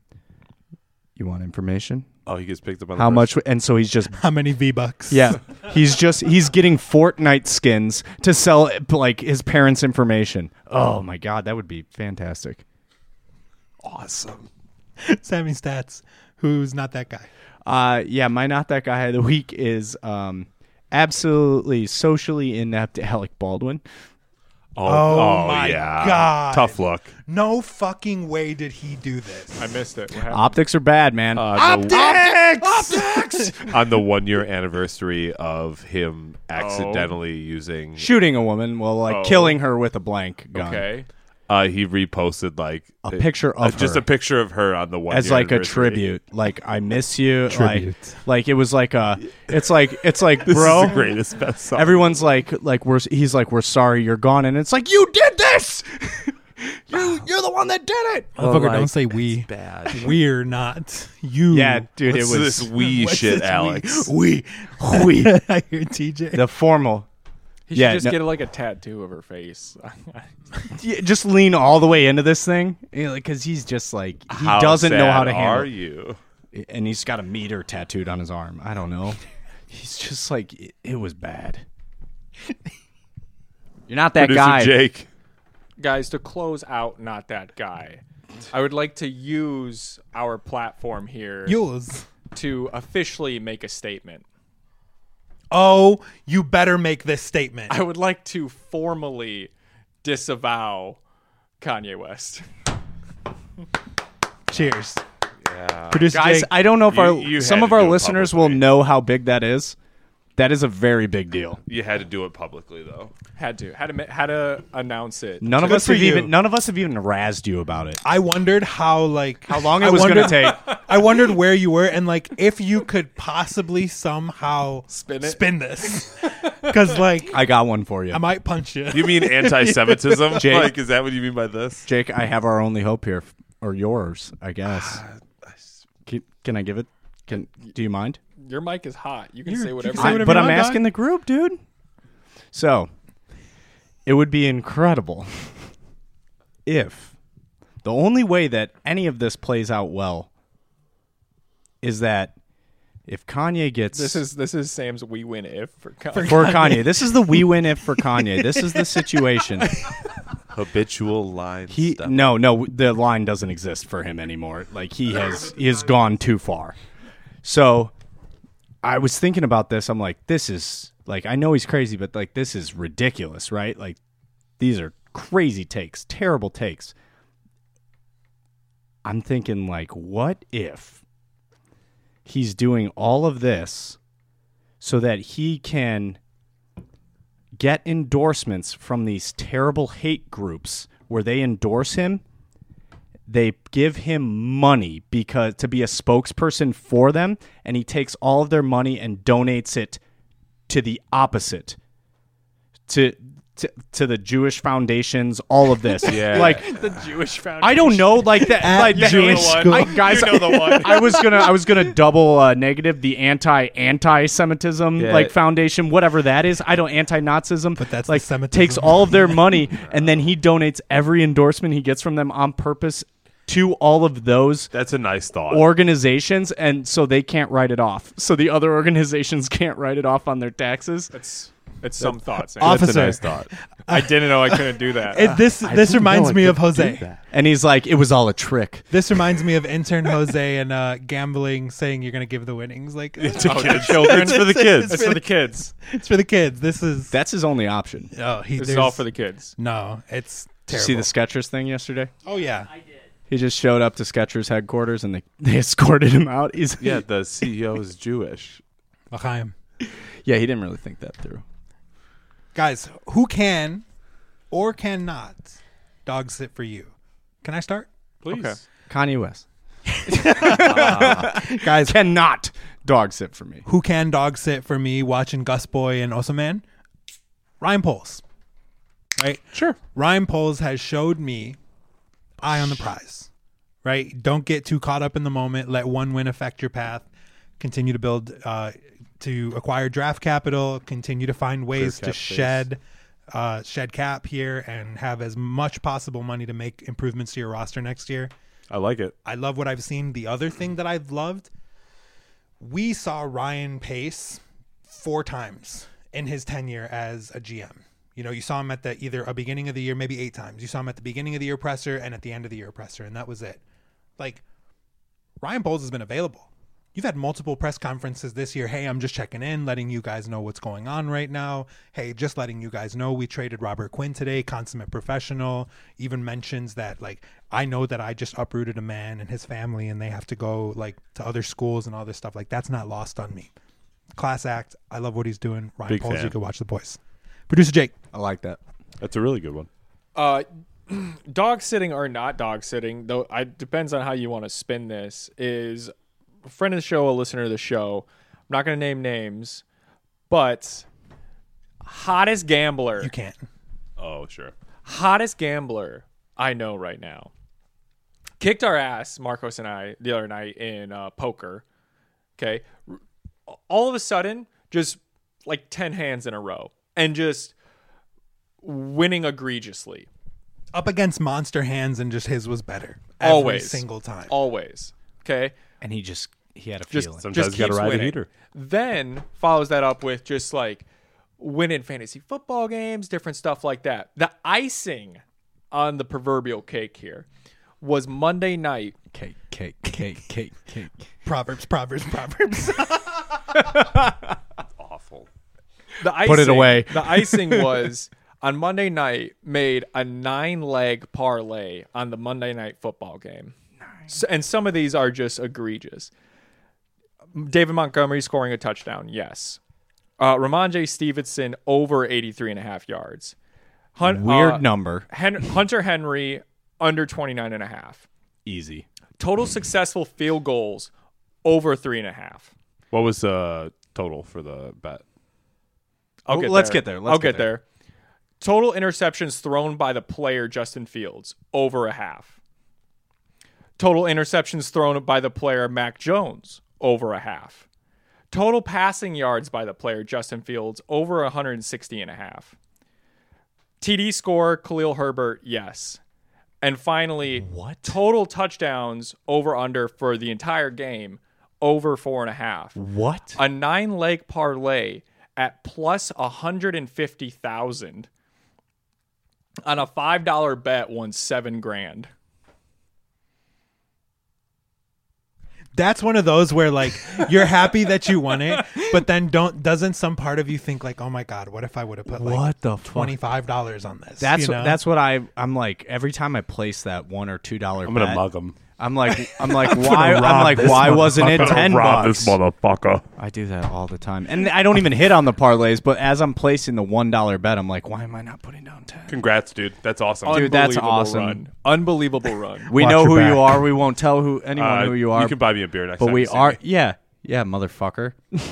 You want information? Oh, he gets picked up on the How first- much? And so he's just How many V-Bucks? yeah, he's just he's getting Fortnite skins to sell like his parents' information. Oh my god, that would be fantastic. Awesome. Sammy Stats, who's not that guy. Uh, yeah, my not that guy of the week is um, absolutely socially inept Alec Baldwin. Oh, Oh oh, my yeah. God. Tough look. No fucking way did he do this. I missed it. What happened? Optics are bad, man. Uh, the- Optics! on the one year anniversary of him accidentally using, Shooting a woman, well, like Oh. killing her with a blank gun. Okay. uh, he reposted like A picture of uh, just her. a picture of her on the one As year like a anniversary. tribute, like I miss you, Tribute. like, like it was like a, it's like it's like This bro, is the greatest best song. everyone's like like we're he's like we're sorry you're gone, and it's like you did this. You're, you're the one that did it. Motherfucker, like, don't say we. Bad. We're not. You. Yeah, dude, What's it was this wee What's shit, this Alex? We. we. I hear T J. The formal. He Yeah, should just no- get like a tattoo of her face. Yeah, just lean all the way into this thing because he's just like he How doesn't know how sad to handle. Are you? it. And he's got a meter tattooed on his arm. I don't know. He's just like it, it was bad. You're not that Producer guy. Jake. Guys, to close out Not That Guy, I would like to use our platform here Yours. to officially make a statement. Oh, you better make this statement. I would like to formally disavow Kanye West. Cheers. Yeah. Producer Guys, Jake. I don't know if You- our you some had of to our do it listeners will publicly. know how big that is. That is a very big deal. You had to do it publicly, though. Had to, had to, ma- had to announce it. None of Good us for have you. even none of us have even razzed you about it. I wondered how like How long it I was going to wondered- take. I wondered where you were and like if you could possibly somehow Spin it? spin this, because like I got one for you. I might punch you. You mean anti-Semitism? Jake? Like, is that what you mean by this? Jake, I have our only hope here, or yours, I guess. Can, can I give it? Can do you mind? Your mic is hot. You can You're- say you whatever. can say I- whatever but you I'm want, dog. asking the group, dude. So, it would be incredible if the only way that any of this plays out well is that if Kanye gets This is this is Sam's we win if for Kanye. for Kanye. This is the we win if for Kanye. This is the situation. Habitual line. He stuff. no no the line doesn't exist for him anymore. Like he has he has gone too far. So I was thinking about this. I'm like, this is like I know he's crazy, but like this is ridiculous, right? Like these are crazy takes, terrible takes. I'm thinking like, what if he's doing all of this so that he can get endorsements from these terrible hate groups where they endorse him, they give him money because to be a spokesperson for them, and he takes all of their money and donates it to the opposite, to to, to the Jewish foundations, all of this. Yeah. Like the Jewish Foundation. I don't know, like that, At like the Jewish anti- school. I, guys. You know the one. I was gonna, I was gonna double uh, negative the anti anti Semitism Yeah. like foundation, whatever that is. I don't anti Nazism, But that's the like Semitism. takes all of their money and then he donates every endorsement he gets from them on purpose to all of those That's a nice thought. organizations, and so they can't write it off. So the other organizations can't write it off on their taxes. It's it's some thoughts. Sam. Off- That's a Officer. nice thought. I didn't know I couldn't do that. It, this this reminds me of Jose. And he's like, it was all a trick. This reminds me of intern Jose and uh, gambling, saying you're gonna give the winnings. Like It's, a Oh, kid. the children. It's for the kids. It's for the kids. it's for the kids. This is That's his only option. Did oh he. This is there's- all for the kids. No, it's you terrible. see the Skechers thing yesterday? Oh yeah. He just showed up to Skechers headquarters and they, they escorted him out. He's Yeah, the C E O is Jewish. L'chaim. yeah, he didn't really think that through. Guys, who can or cannot dog sit for you? Can I start? Please. Okay. Kanye West Guys, cannot dog sit for me. who can dog sit for me watching Gus Boy and Osaman? Ryan Poles. Right? Sure. Ryan Poles has showed me eye on the prize. Right? Don't get too caught up in the moment. Let one win affect your path. Continue to build, uh, to acquire draft capital. Continue to find ways to cap space. shed, uh, shed cap here and have as much possible money to make improvements to your roster next year. I like it. I love what I've seen. The other thing that I've loved, we saw Ryan Pace four times in his tenure as a G M. You know, you saw him at the either a beginning of the year, maybe eight times. You saw him at the beginning of the year presser and at the end of the year presser, and that was it. Like, Ryan Poles has been available. You've had multiple press conferences this year. Hey, I'm just checking in, letting you guys know what's going on right now. Hey, just letting you guys know we traded Robert Quinn today, consummate professional. Even mentions that, like, I know that I just uprooted a man and his family and they have to go, like, to other schools and all this stuff. Like, that's not lost on me. Class act. I love what he's doing. Ryan Big Poles, fan. you can watch The Boys. Producer Jake. I like that. That's a really good one. Uh, dog sitting or not dog sitting, though, I depends on how you want to spin this. Is a friend of the show, a listener of the show. I'm not going to name names, but hottest gambler, You can't. Oh, sure. hottest gambler I know right now. Kicked our ass, Marcos and I, the other night in uh, poker. Okay. All of a sudden, just like ten hands in a row and just winning egregiously. Up against monster hands, and just his was better. Every Always. single time. Always. Okay. And he just he had a Just, feeling. Sometimes just you gotta keeps ride the winning. heater. Then follows that up with just like winning fantasy football games, different stuff like that. The icing on the proverbial cake here was Monday night. Cake, cake, cake, cake, cake. Proverbs, Proverbs, Proverbs. Awful. The icing, Put it away. The icing was on Monday night made a nine leg parlay on the Monday night football game. So, and some of these are just egregious. David Montgomery scoring a touchdown, yes. Uh, Ramondre Stevenson over eighty-three and a half yards. Hun- Weird uh, number. Hen- Hunter Henry under twenty-nine and a half. Easy. Total successful field goals over three and a half. What was the total for the bet? I'll Well, get let's there. get there. Let's I'll get get there. Total interceptions thrown by the player Justin Fields over a half. Total interceptions thrown by the player Mac Jones over a half. Total passing yards by the player Justin Fields over one hundred sixty and a half. T D score Khalil Herbert, yes. And finally, What? total touchdowns over under for the entire game over four and a half. What? A nine leg parlay at plus one hundred fifty thousand on a five dollar bet won seven grand. That's one of those where like you're happy that you won it, but then don't doesn't some part of you think like, oh my god, what if I would have put like What the fuck? twenty five dollars on this? That's you what, know? that's what I I'm like every time I place that one or two dollar. I'm gonna bet, mug him. I'm like I'm like why I'm rob like this why mother- wasn't it ten bucks? motherfucker. I do that all the time, and I don't even hit on the parlays. But as I'm placing the one dollar bet, I'm like, why am I not putting down ten? Congrats, dude. That's awesome. Dude, that's Unbelievable awesome. Run. Unbelievable run. We Watch know your who back. you are. We won't tell who anyone Uh, who you are. You can buy me a beer next but time. we you see are me. yeah yeah motherfucker.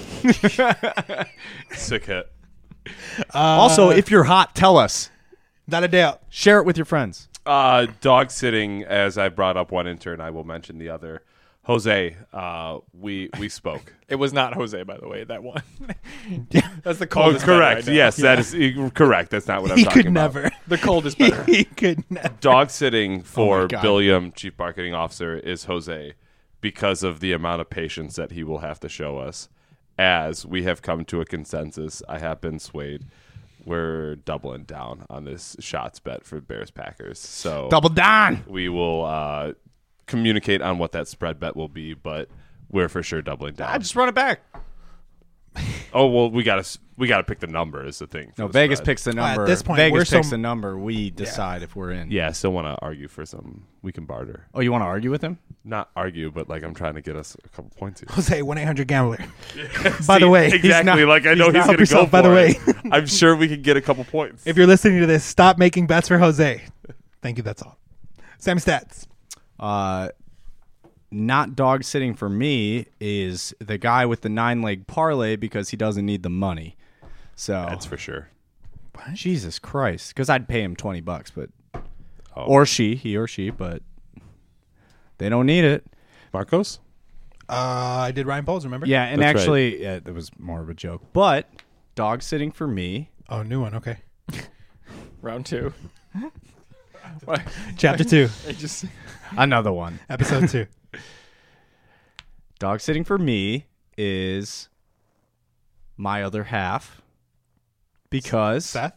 Sick hit. Also, if you're hot, tell us. not a doubt. Share it with your friends. Uh, dog sitting, as I brought up one intern, I will mention the other. Jose, uh, we we spoke. It was not Jose, by the way, that one. That's the Oh, coldest bet correct. right now. Yes, that is uh, correct. That's not what I'm He talking could about. never. The coldest better. He could never. Dog sitting for God. Billiam, Chief Marketing Officer, is Jose because of the amount of patience that he will have to show us. As we have come to a consensus, I have been swayed. We're doubling down on this shots bet for Bears Packers. So Double down. we will uh, communicate on what that spread bet will be, but we're for sure doubling down. I just run it back. oh well, we gotta we gotta pick the number is the thing. for No, the Vegas spread. picks the Well, at number. this point, we're Vegas so- picks the number. We decide if we're in. Yeah, I still want to argue for some. We can barter. Oh, you want to argue with him? Not argue, but like I'm trying to get us a couple points here. Jose, one eight hundred gambler. By the See, way, he's exactly. not- like I know he's he's, not- gonna Help yourself, go by the for way. it. I'm sure we can get a couple points. If you're listening to this, stop making bets for Jose. Thank you. That's all. Sam Stats. Uh, not dog sitting for me is the guy with the nine leg parlay because he doesn't need the money. So That's for sure. Jesus Christ, because I'd pay him twenty bucks, but Oh. or she, he or she, but they don't need it. Marcos? Uh, I did Ryan Poles, remember? Yeah, and That's right. actually, yeah, that was more of a joke. But dog sitting for me, Oh, new one. Okay. Round two. What? Chapter two, I just another one. episode two. Dog sitting for me is my other half because Seth?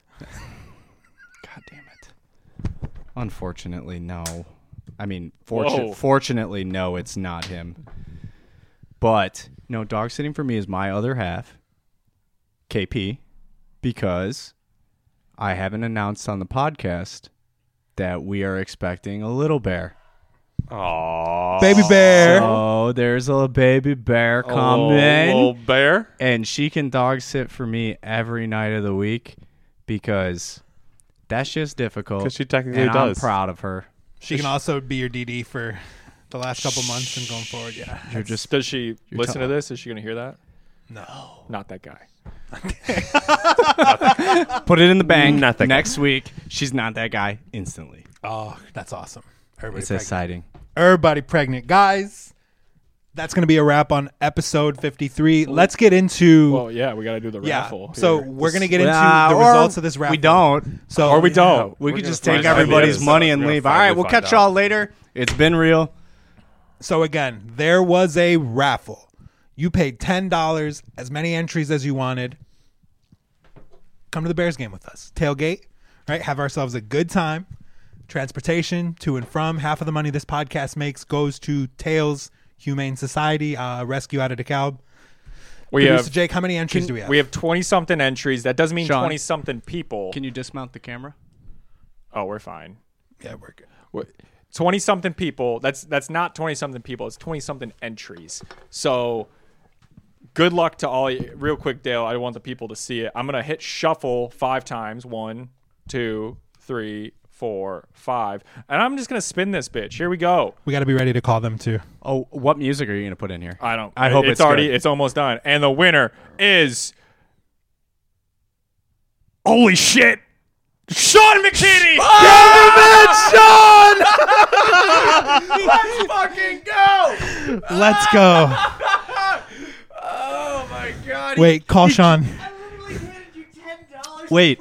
God damn it. Unfortunately, no. I mean, Whoa. fortu- fortunately, no, it's not him. But no, dog sitting for me is my other half, K P, because I haven't announced on the podcast that we are expecting a little bear. Aww. Baby bear. Oh, there's a baby bear Oh, coming. little bear. And she can dog sit for me every night of the week because that's just difficult. 'Cause she technically and I'm does. proud of her. She can also be your D D for the last couple months and going forward. Yeah. You're just does she listen tell- to this? Is she gonna hear that? No. Not that guy. put it in the bank. Not that guy. Next week, she's not that guy instantly. Oh, that's awesome. Everybody It's pregnant. exciting. Everybody pregnant. Guys, that's going to be a wrap on episode fifty-three. Let's get into... Well, yeah, we got to do the yeah, raffle. so here. we're going to get into Uh, the or results of this raffle. We don't. So, Or we don't. We We're could gonna just take find out. everybody's Yeah, money so and we're gonna leave. All finally right, we'll find catch out. y'all later. It's been real. So again, there was a raffle. You paid ten dollars, as many entries as you wanted. Come to the Bears game with us. Tailgate, right? Have ourselves a good time. Transportation to and from. Half of the money this podcast makes goes to Tails Humane Society, uh, rescue out of DeKalb. we Producer have Jake, how many entries do we have? we have twenty something entries. That doesn't mean Sean, twenty something people. Can you dismount the camera? Oh, we're fine. Yeah, we're good. twenty something people. That's that's not twenty something people. It's twenty something entries. So good luck to all. You. Real quick, Dale. I want the people to see it. I'm gonna hit shuffle five times. One, two, three, four, five, and I'm just gonna spin this bitch. Here we go. We got to be ready to call them too. Oh, what music are you going to put in here? I don't. I hope it's, it's already. good. It's almost done. And the winner is. Holy shit! Sean McKinney! Let's fucking go! Let's go. Oh my god! Wait, call Sean. Wait,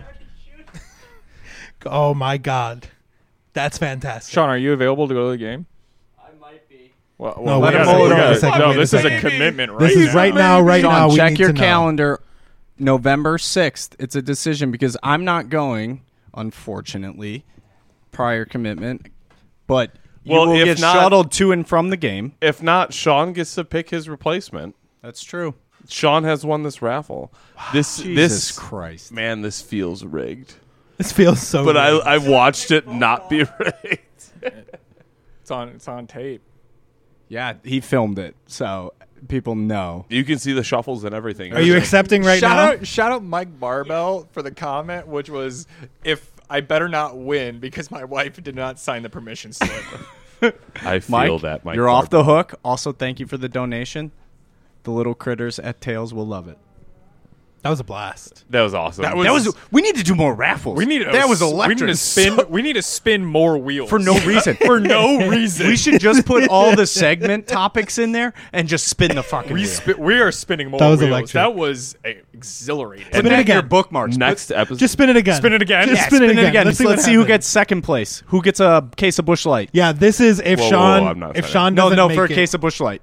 Oh my God. That's fantastic. Sean, are you available to go to the game? I might be. Well, No, well, wait we a gotta- second, we wait a gotta- second, No, wait a this is a second. commitment right This is now. right now, right Sean, now. We check need your to know. calendar. November sixth. It's a decision because I'm not going, unfortunately. Prior commitment, but you Well, will if get not- shuttled to and from the game. If not, Sean gets to pick his replacement. That's true. Sean has won this raffle. This Jesus this Christ. man, this feels rigged. This feels so But I good. I watched it not be rigged. It's on. It's on tape. Yeah, he filmed it, so people know. You can see the shuffles and everything. Are you accepting right shout now? out, shout out Mike Barbell for the comment, which was, "If I better not win because my wife did not sign the permission slip." I feel Mike, that. Mike you're off the Barber. hook. Also, thank you for the donation. The little critters at Tails will love it. That was a blast. That was awesome. That was- That was. We need to do more raffles. we need. that was electric. We need to spin. So- we need to spin more wheels for no reason. for no reason. We should just put all the segment topics in there and just spin the fucking We, wheel. spi- we are spinning more That was wheels. electric. That was uh, exhilarating. Spin Put it that in again. your bookmarks. next episode. Just spin it again. Spin it again? Just Yeah, spin, it again. Let's, Let's see, what see who happens. gets second place. Who gets a case of Busch Light? Yeah, this is if Whoa, whoa, Sean. whoa, I'm not if signing Sean No, doesn't no, make for a it- case of Busch Light.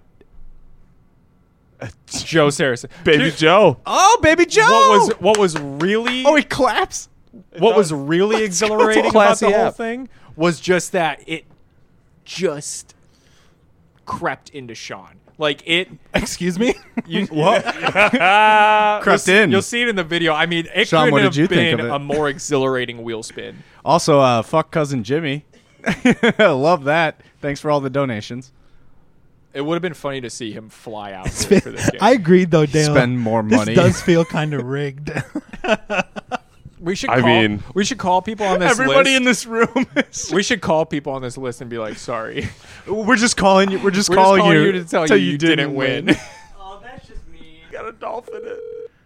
Joe Saracen. Baby Dude, Joe. Oh, baby Joe! What was what was really Oh, he claps. what was really exhilarating about classy the whole app. thing was just that it just crept into Sean. Like it Excuse me. you, what? Crept in. You'll see it in the video. I mean, it Sean, couldn't what have did you think been of it? a more exhilarating wheel spin. Also, uh, fuck cousin Jimmy. Love that. Thanks for all the donations. It would have been funny to see him fly out there for this game. I agreed though, Dale. Spend more this money. does feel kind of rigged. we should I call, mean- we should call people on this Everybody list. in this room is. we should call people on this list and be like, sorry. We're just calling you. We're just We're calling, just calling you, you to tell till you you didn't win. Oh, that's just me. Got a dolphin in.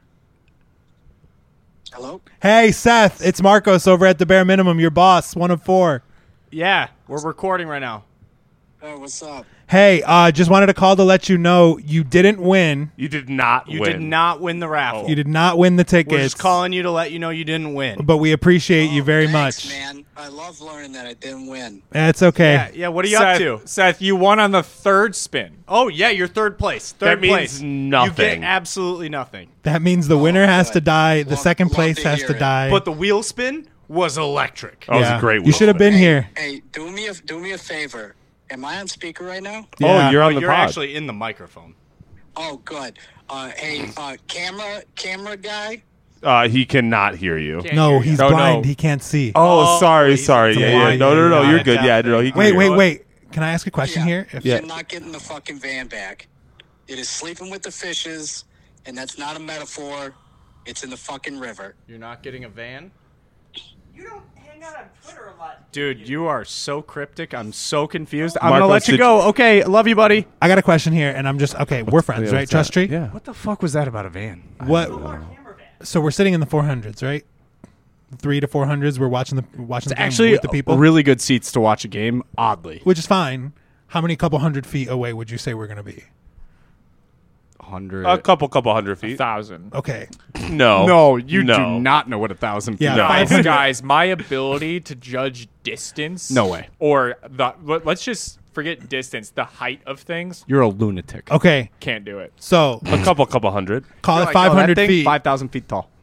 Hello? Hey, Seth, it's Marcos over at the Bare Minimum, your boss, one of four. Yeah, we're recording right now. Oh, what's up? Hey, uh, just wanted to call to let you know you didn't win. You did not You win. did not win the raffle. You did not win the tickets. We're just calling you to let you know you didn't win. But we appreciate you Oh, very thanks, much. man. I love learning that I didn't win. It's okay. Yeah, yeah. What are you Seth, up to? Seth, you won on the third spin. Oh yeah, you're third place. Third That means place. nothing. You get absolutely nothing. That means the winner has to good. die. The Love- second love place to has hear to it. die. But the wheel spin was electric. That was Yeah. a great You wheel should have spin. been here. Hey, do me a do me a favor. Am I on speaker right now? Yeah. Oh, you're on But the you're pod. actually in the microphone. Oh, good. Uh, hey, uh, camera camera guy. Uh, he cannot hear you. No, he's No, blind. no. He can't see. Oh, Oh, sorry, he's- sorry. it's a Yeah, yeah. blind, No, no, no. yeah, You're yeah, good. Yeah, definitely. no, he can wait, hear wait, you. wait. Can I ask a question Yeah. here? If Yeah. You're not getting the fucking van back. It is sleeping with the fishes, and that's not a metaphor. It's in the fucking river. You're not getting a van? You don't hang out on Twitter a lot. Dude, you are so cryptic. I'm so confused. I'm Marcos, gonna let you did go. Okay, love you, buddy. I got a question here, and I'm just okay. We're friends, Yeah, right? what's Trust that? tree. Yeah. What the fuck was that about a van? What? Camera van. So we're sitting in the four hundreds, right? three to four hundreds. We're watching the watching It's the game actually with the people, really good seats to watch a game. Oddly, which is fine. How many couple hundred feet away would you say we're gonna be? hundred. A couple, couple hundred feet. Thousand. Okay. No, No, you no. do not know what a thousand feet. Yeah, is. No. five Guys, hundred. guys, my ability to judge distance. No way. Or the let- let's just forget distance. The height of things. You're a lunatic. Okay. Can't do it. So A couple, couple hundred. call You're it like, five oh, that hundred thing, feet. five thousand feet tall.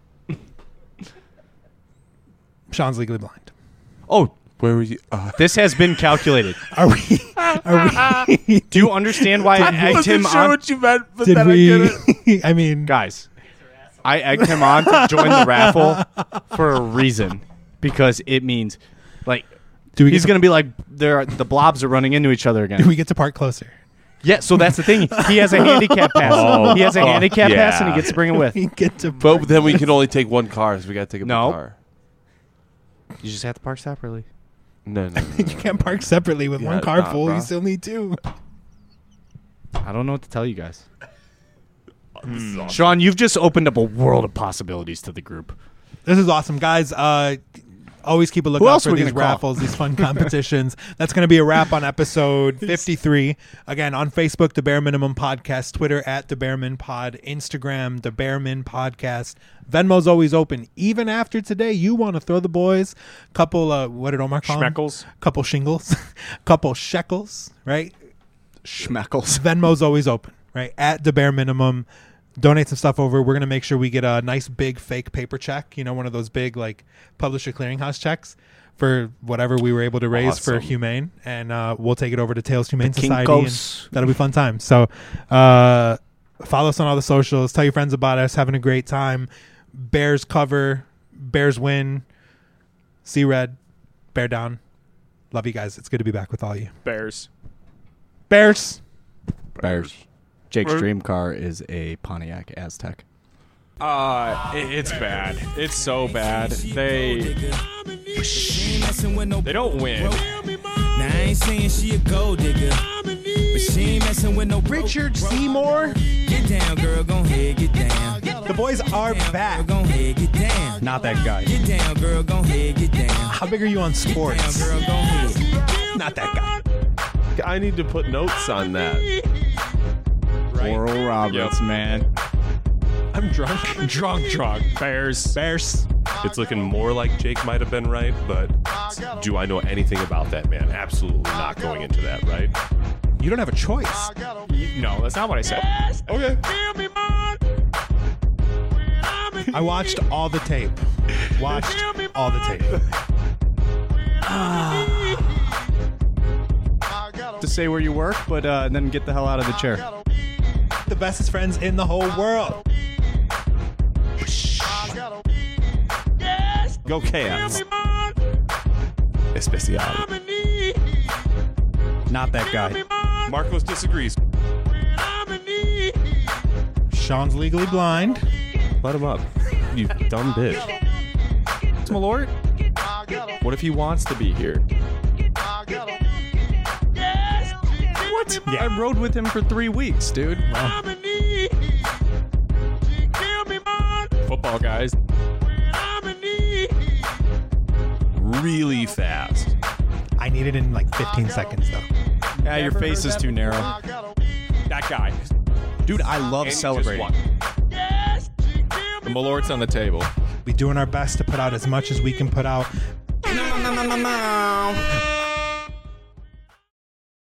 Sean's legally blind. Oh, Where were you? Uh, this has been calculated. Are we? Are we? Do you understand why I egged him on? what you meant, but Did we? I mean, Guys, I egged him on to join the raffle for a reason, because it means, like, do we? he's get gonna be like, there. The blobs are running into each other to, again. do we get to park closer? Yeah, so that's the thing. He has a handicap pass. Oh, he has a oh, handicap pass, and yeah. he gets to bring it with. We get to. but then we can only take one car, so we got to take a big No. car. You just have to park separately. No, no, no, You no. can't park separately with Yeah, one car nah, full. You bro. still need two. I don't know what to tell you guys. Sean, you've just opened up a world of possibilities to the group. This is awesome, guys. Uh, always keep a Who lookout else for are we these gonna call? raffles, these fun competitions. That's going to be a wrap on episode fifty-three. Again, on Facebook, The Bare Minimum Podcast, Twitter at The Bareman Pod, Instagram, The Bareman Podcast. Venmo's always open. Even after today, you want to throw the boys a couple, uh, what did Omar call them? Schmeckles. Couple shingles, couple shekels, right? Schmeckles. Venmo's always open, right? At The Bare Minimum. Donate some stuff over. We're going to make sure we get a nice big fake paper check, you know, one of those big like publisher clearinghouse checks for whatever we were able to raise for Awesome. Humane. And uh, we'll take it over to Tails Humane The Society. Kinkos. And that'll be fun time. So uh, follow us on all the socials. Tell your friends about us. Having a great time. Bears cover. Bears win. See red. Bear down. Love you guys. It's good to be back with all you. Bears. Bears. Bears. Jake's dream car is a Pontiac Aztec. Uh, it, it's bad. It's so bad. They they don't win. Now I ain't saying she a gold digger, but she ain't messing with no Richard Seymour. Get down, girl, gon' head, get down. The boys are Girl, back. gon' head, get down. Not that guy. Get down, girl, gon' head, get down. How big are you on Down, sports? girl, gon' head. Not that guy. I need to put notes on that. Oral Roberts, man. I'm drunk. Drunk, drunk. Bears. Bears. It's looking more like Jake might have been right, but do I know anything about that man? Absolutely not going into that, right? You don't have a choice. No, that's not what I said. Okay. I watched all the tape. Watched all the tape. To say where you work, but uh, then get the hell out of the chair. The bestest friends in the whole world. Go Chaos. Especial. Not that guy. Marcos disagrees. Sean's legally blind. Let him up. You dumb bitch. Malort? What if he wants to be here? What? Yeah. I rode with him for three weeks, dude. Football guys. Really fast. I need it in like fifteen seconds though. Yeah, your face is too narrow. That guy. Dude, I love And you just celebrating. won. The Malort's on the table. We doing our best to put out as much as we can put out. No, no, no, no, no.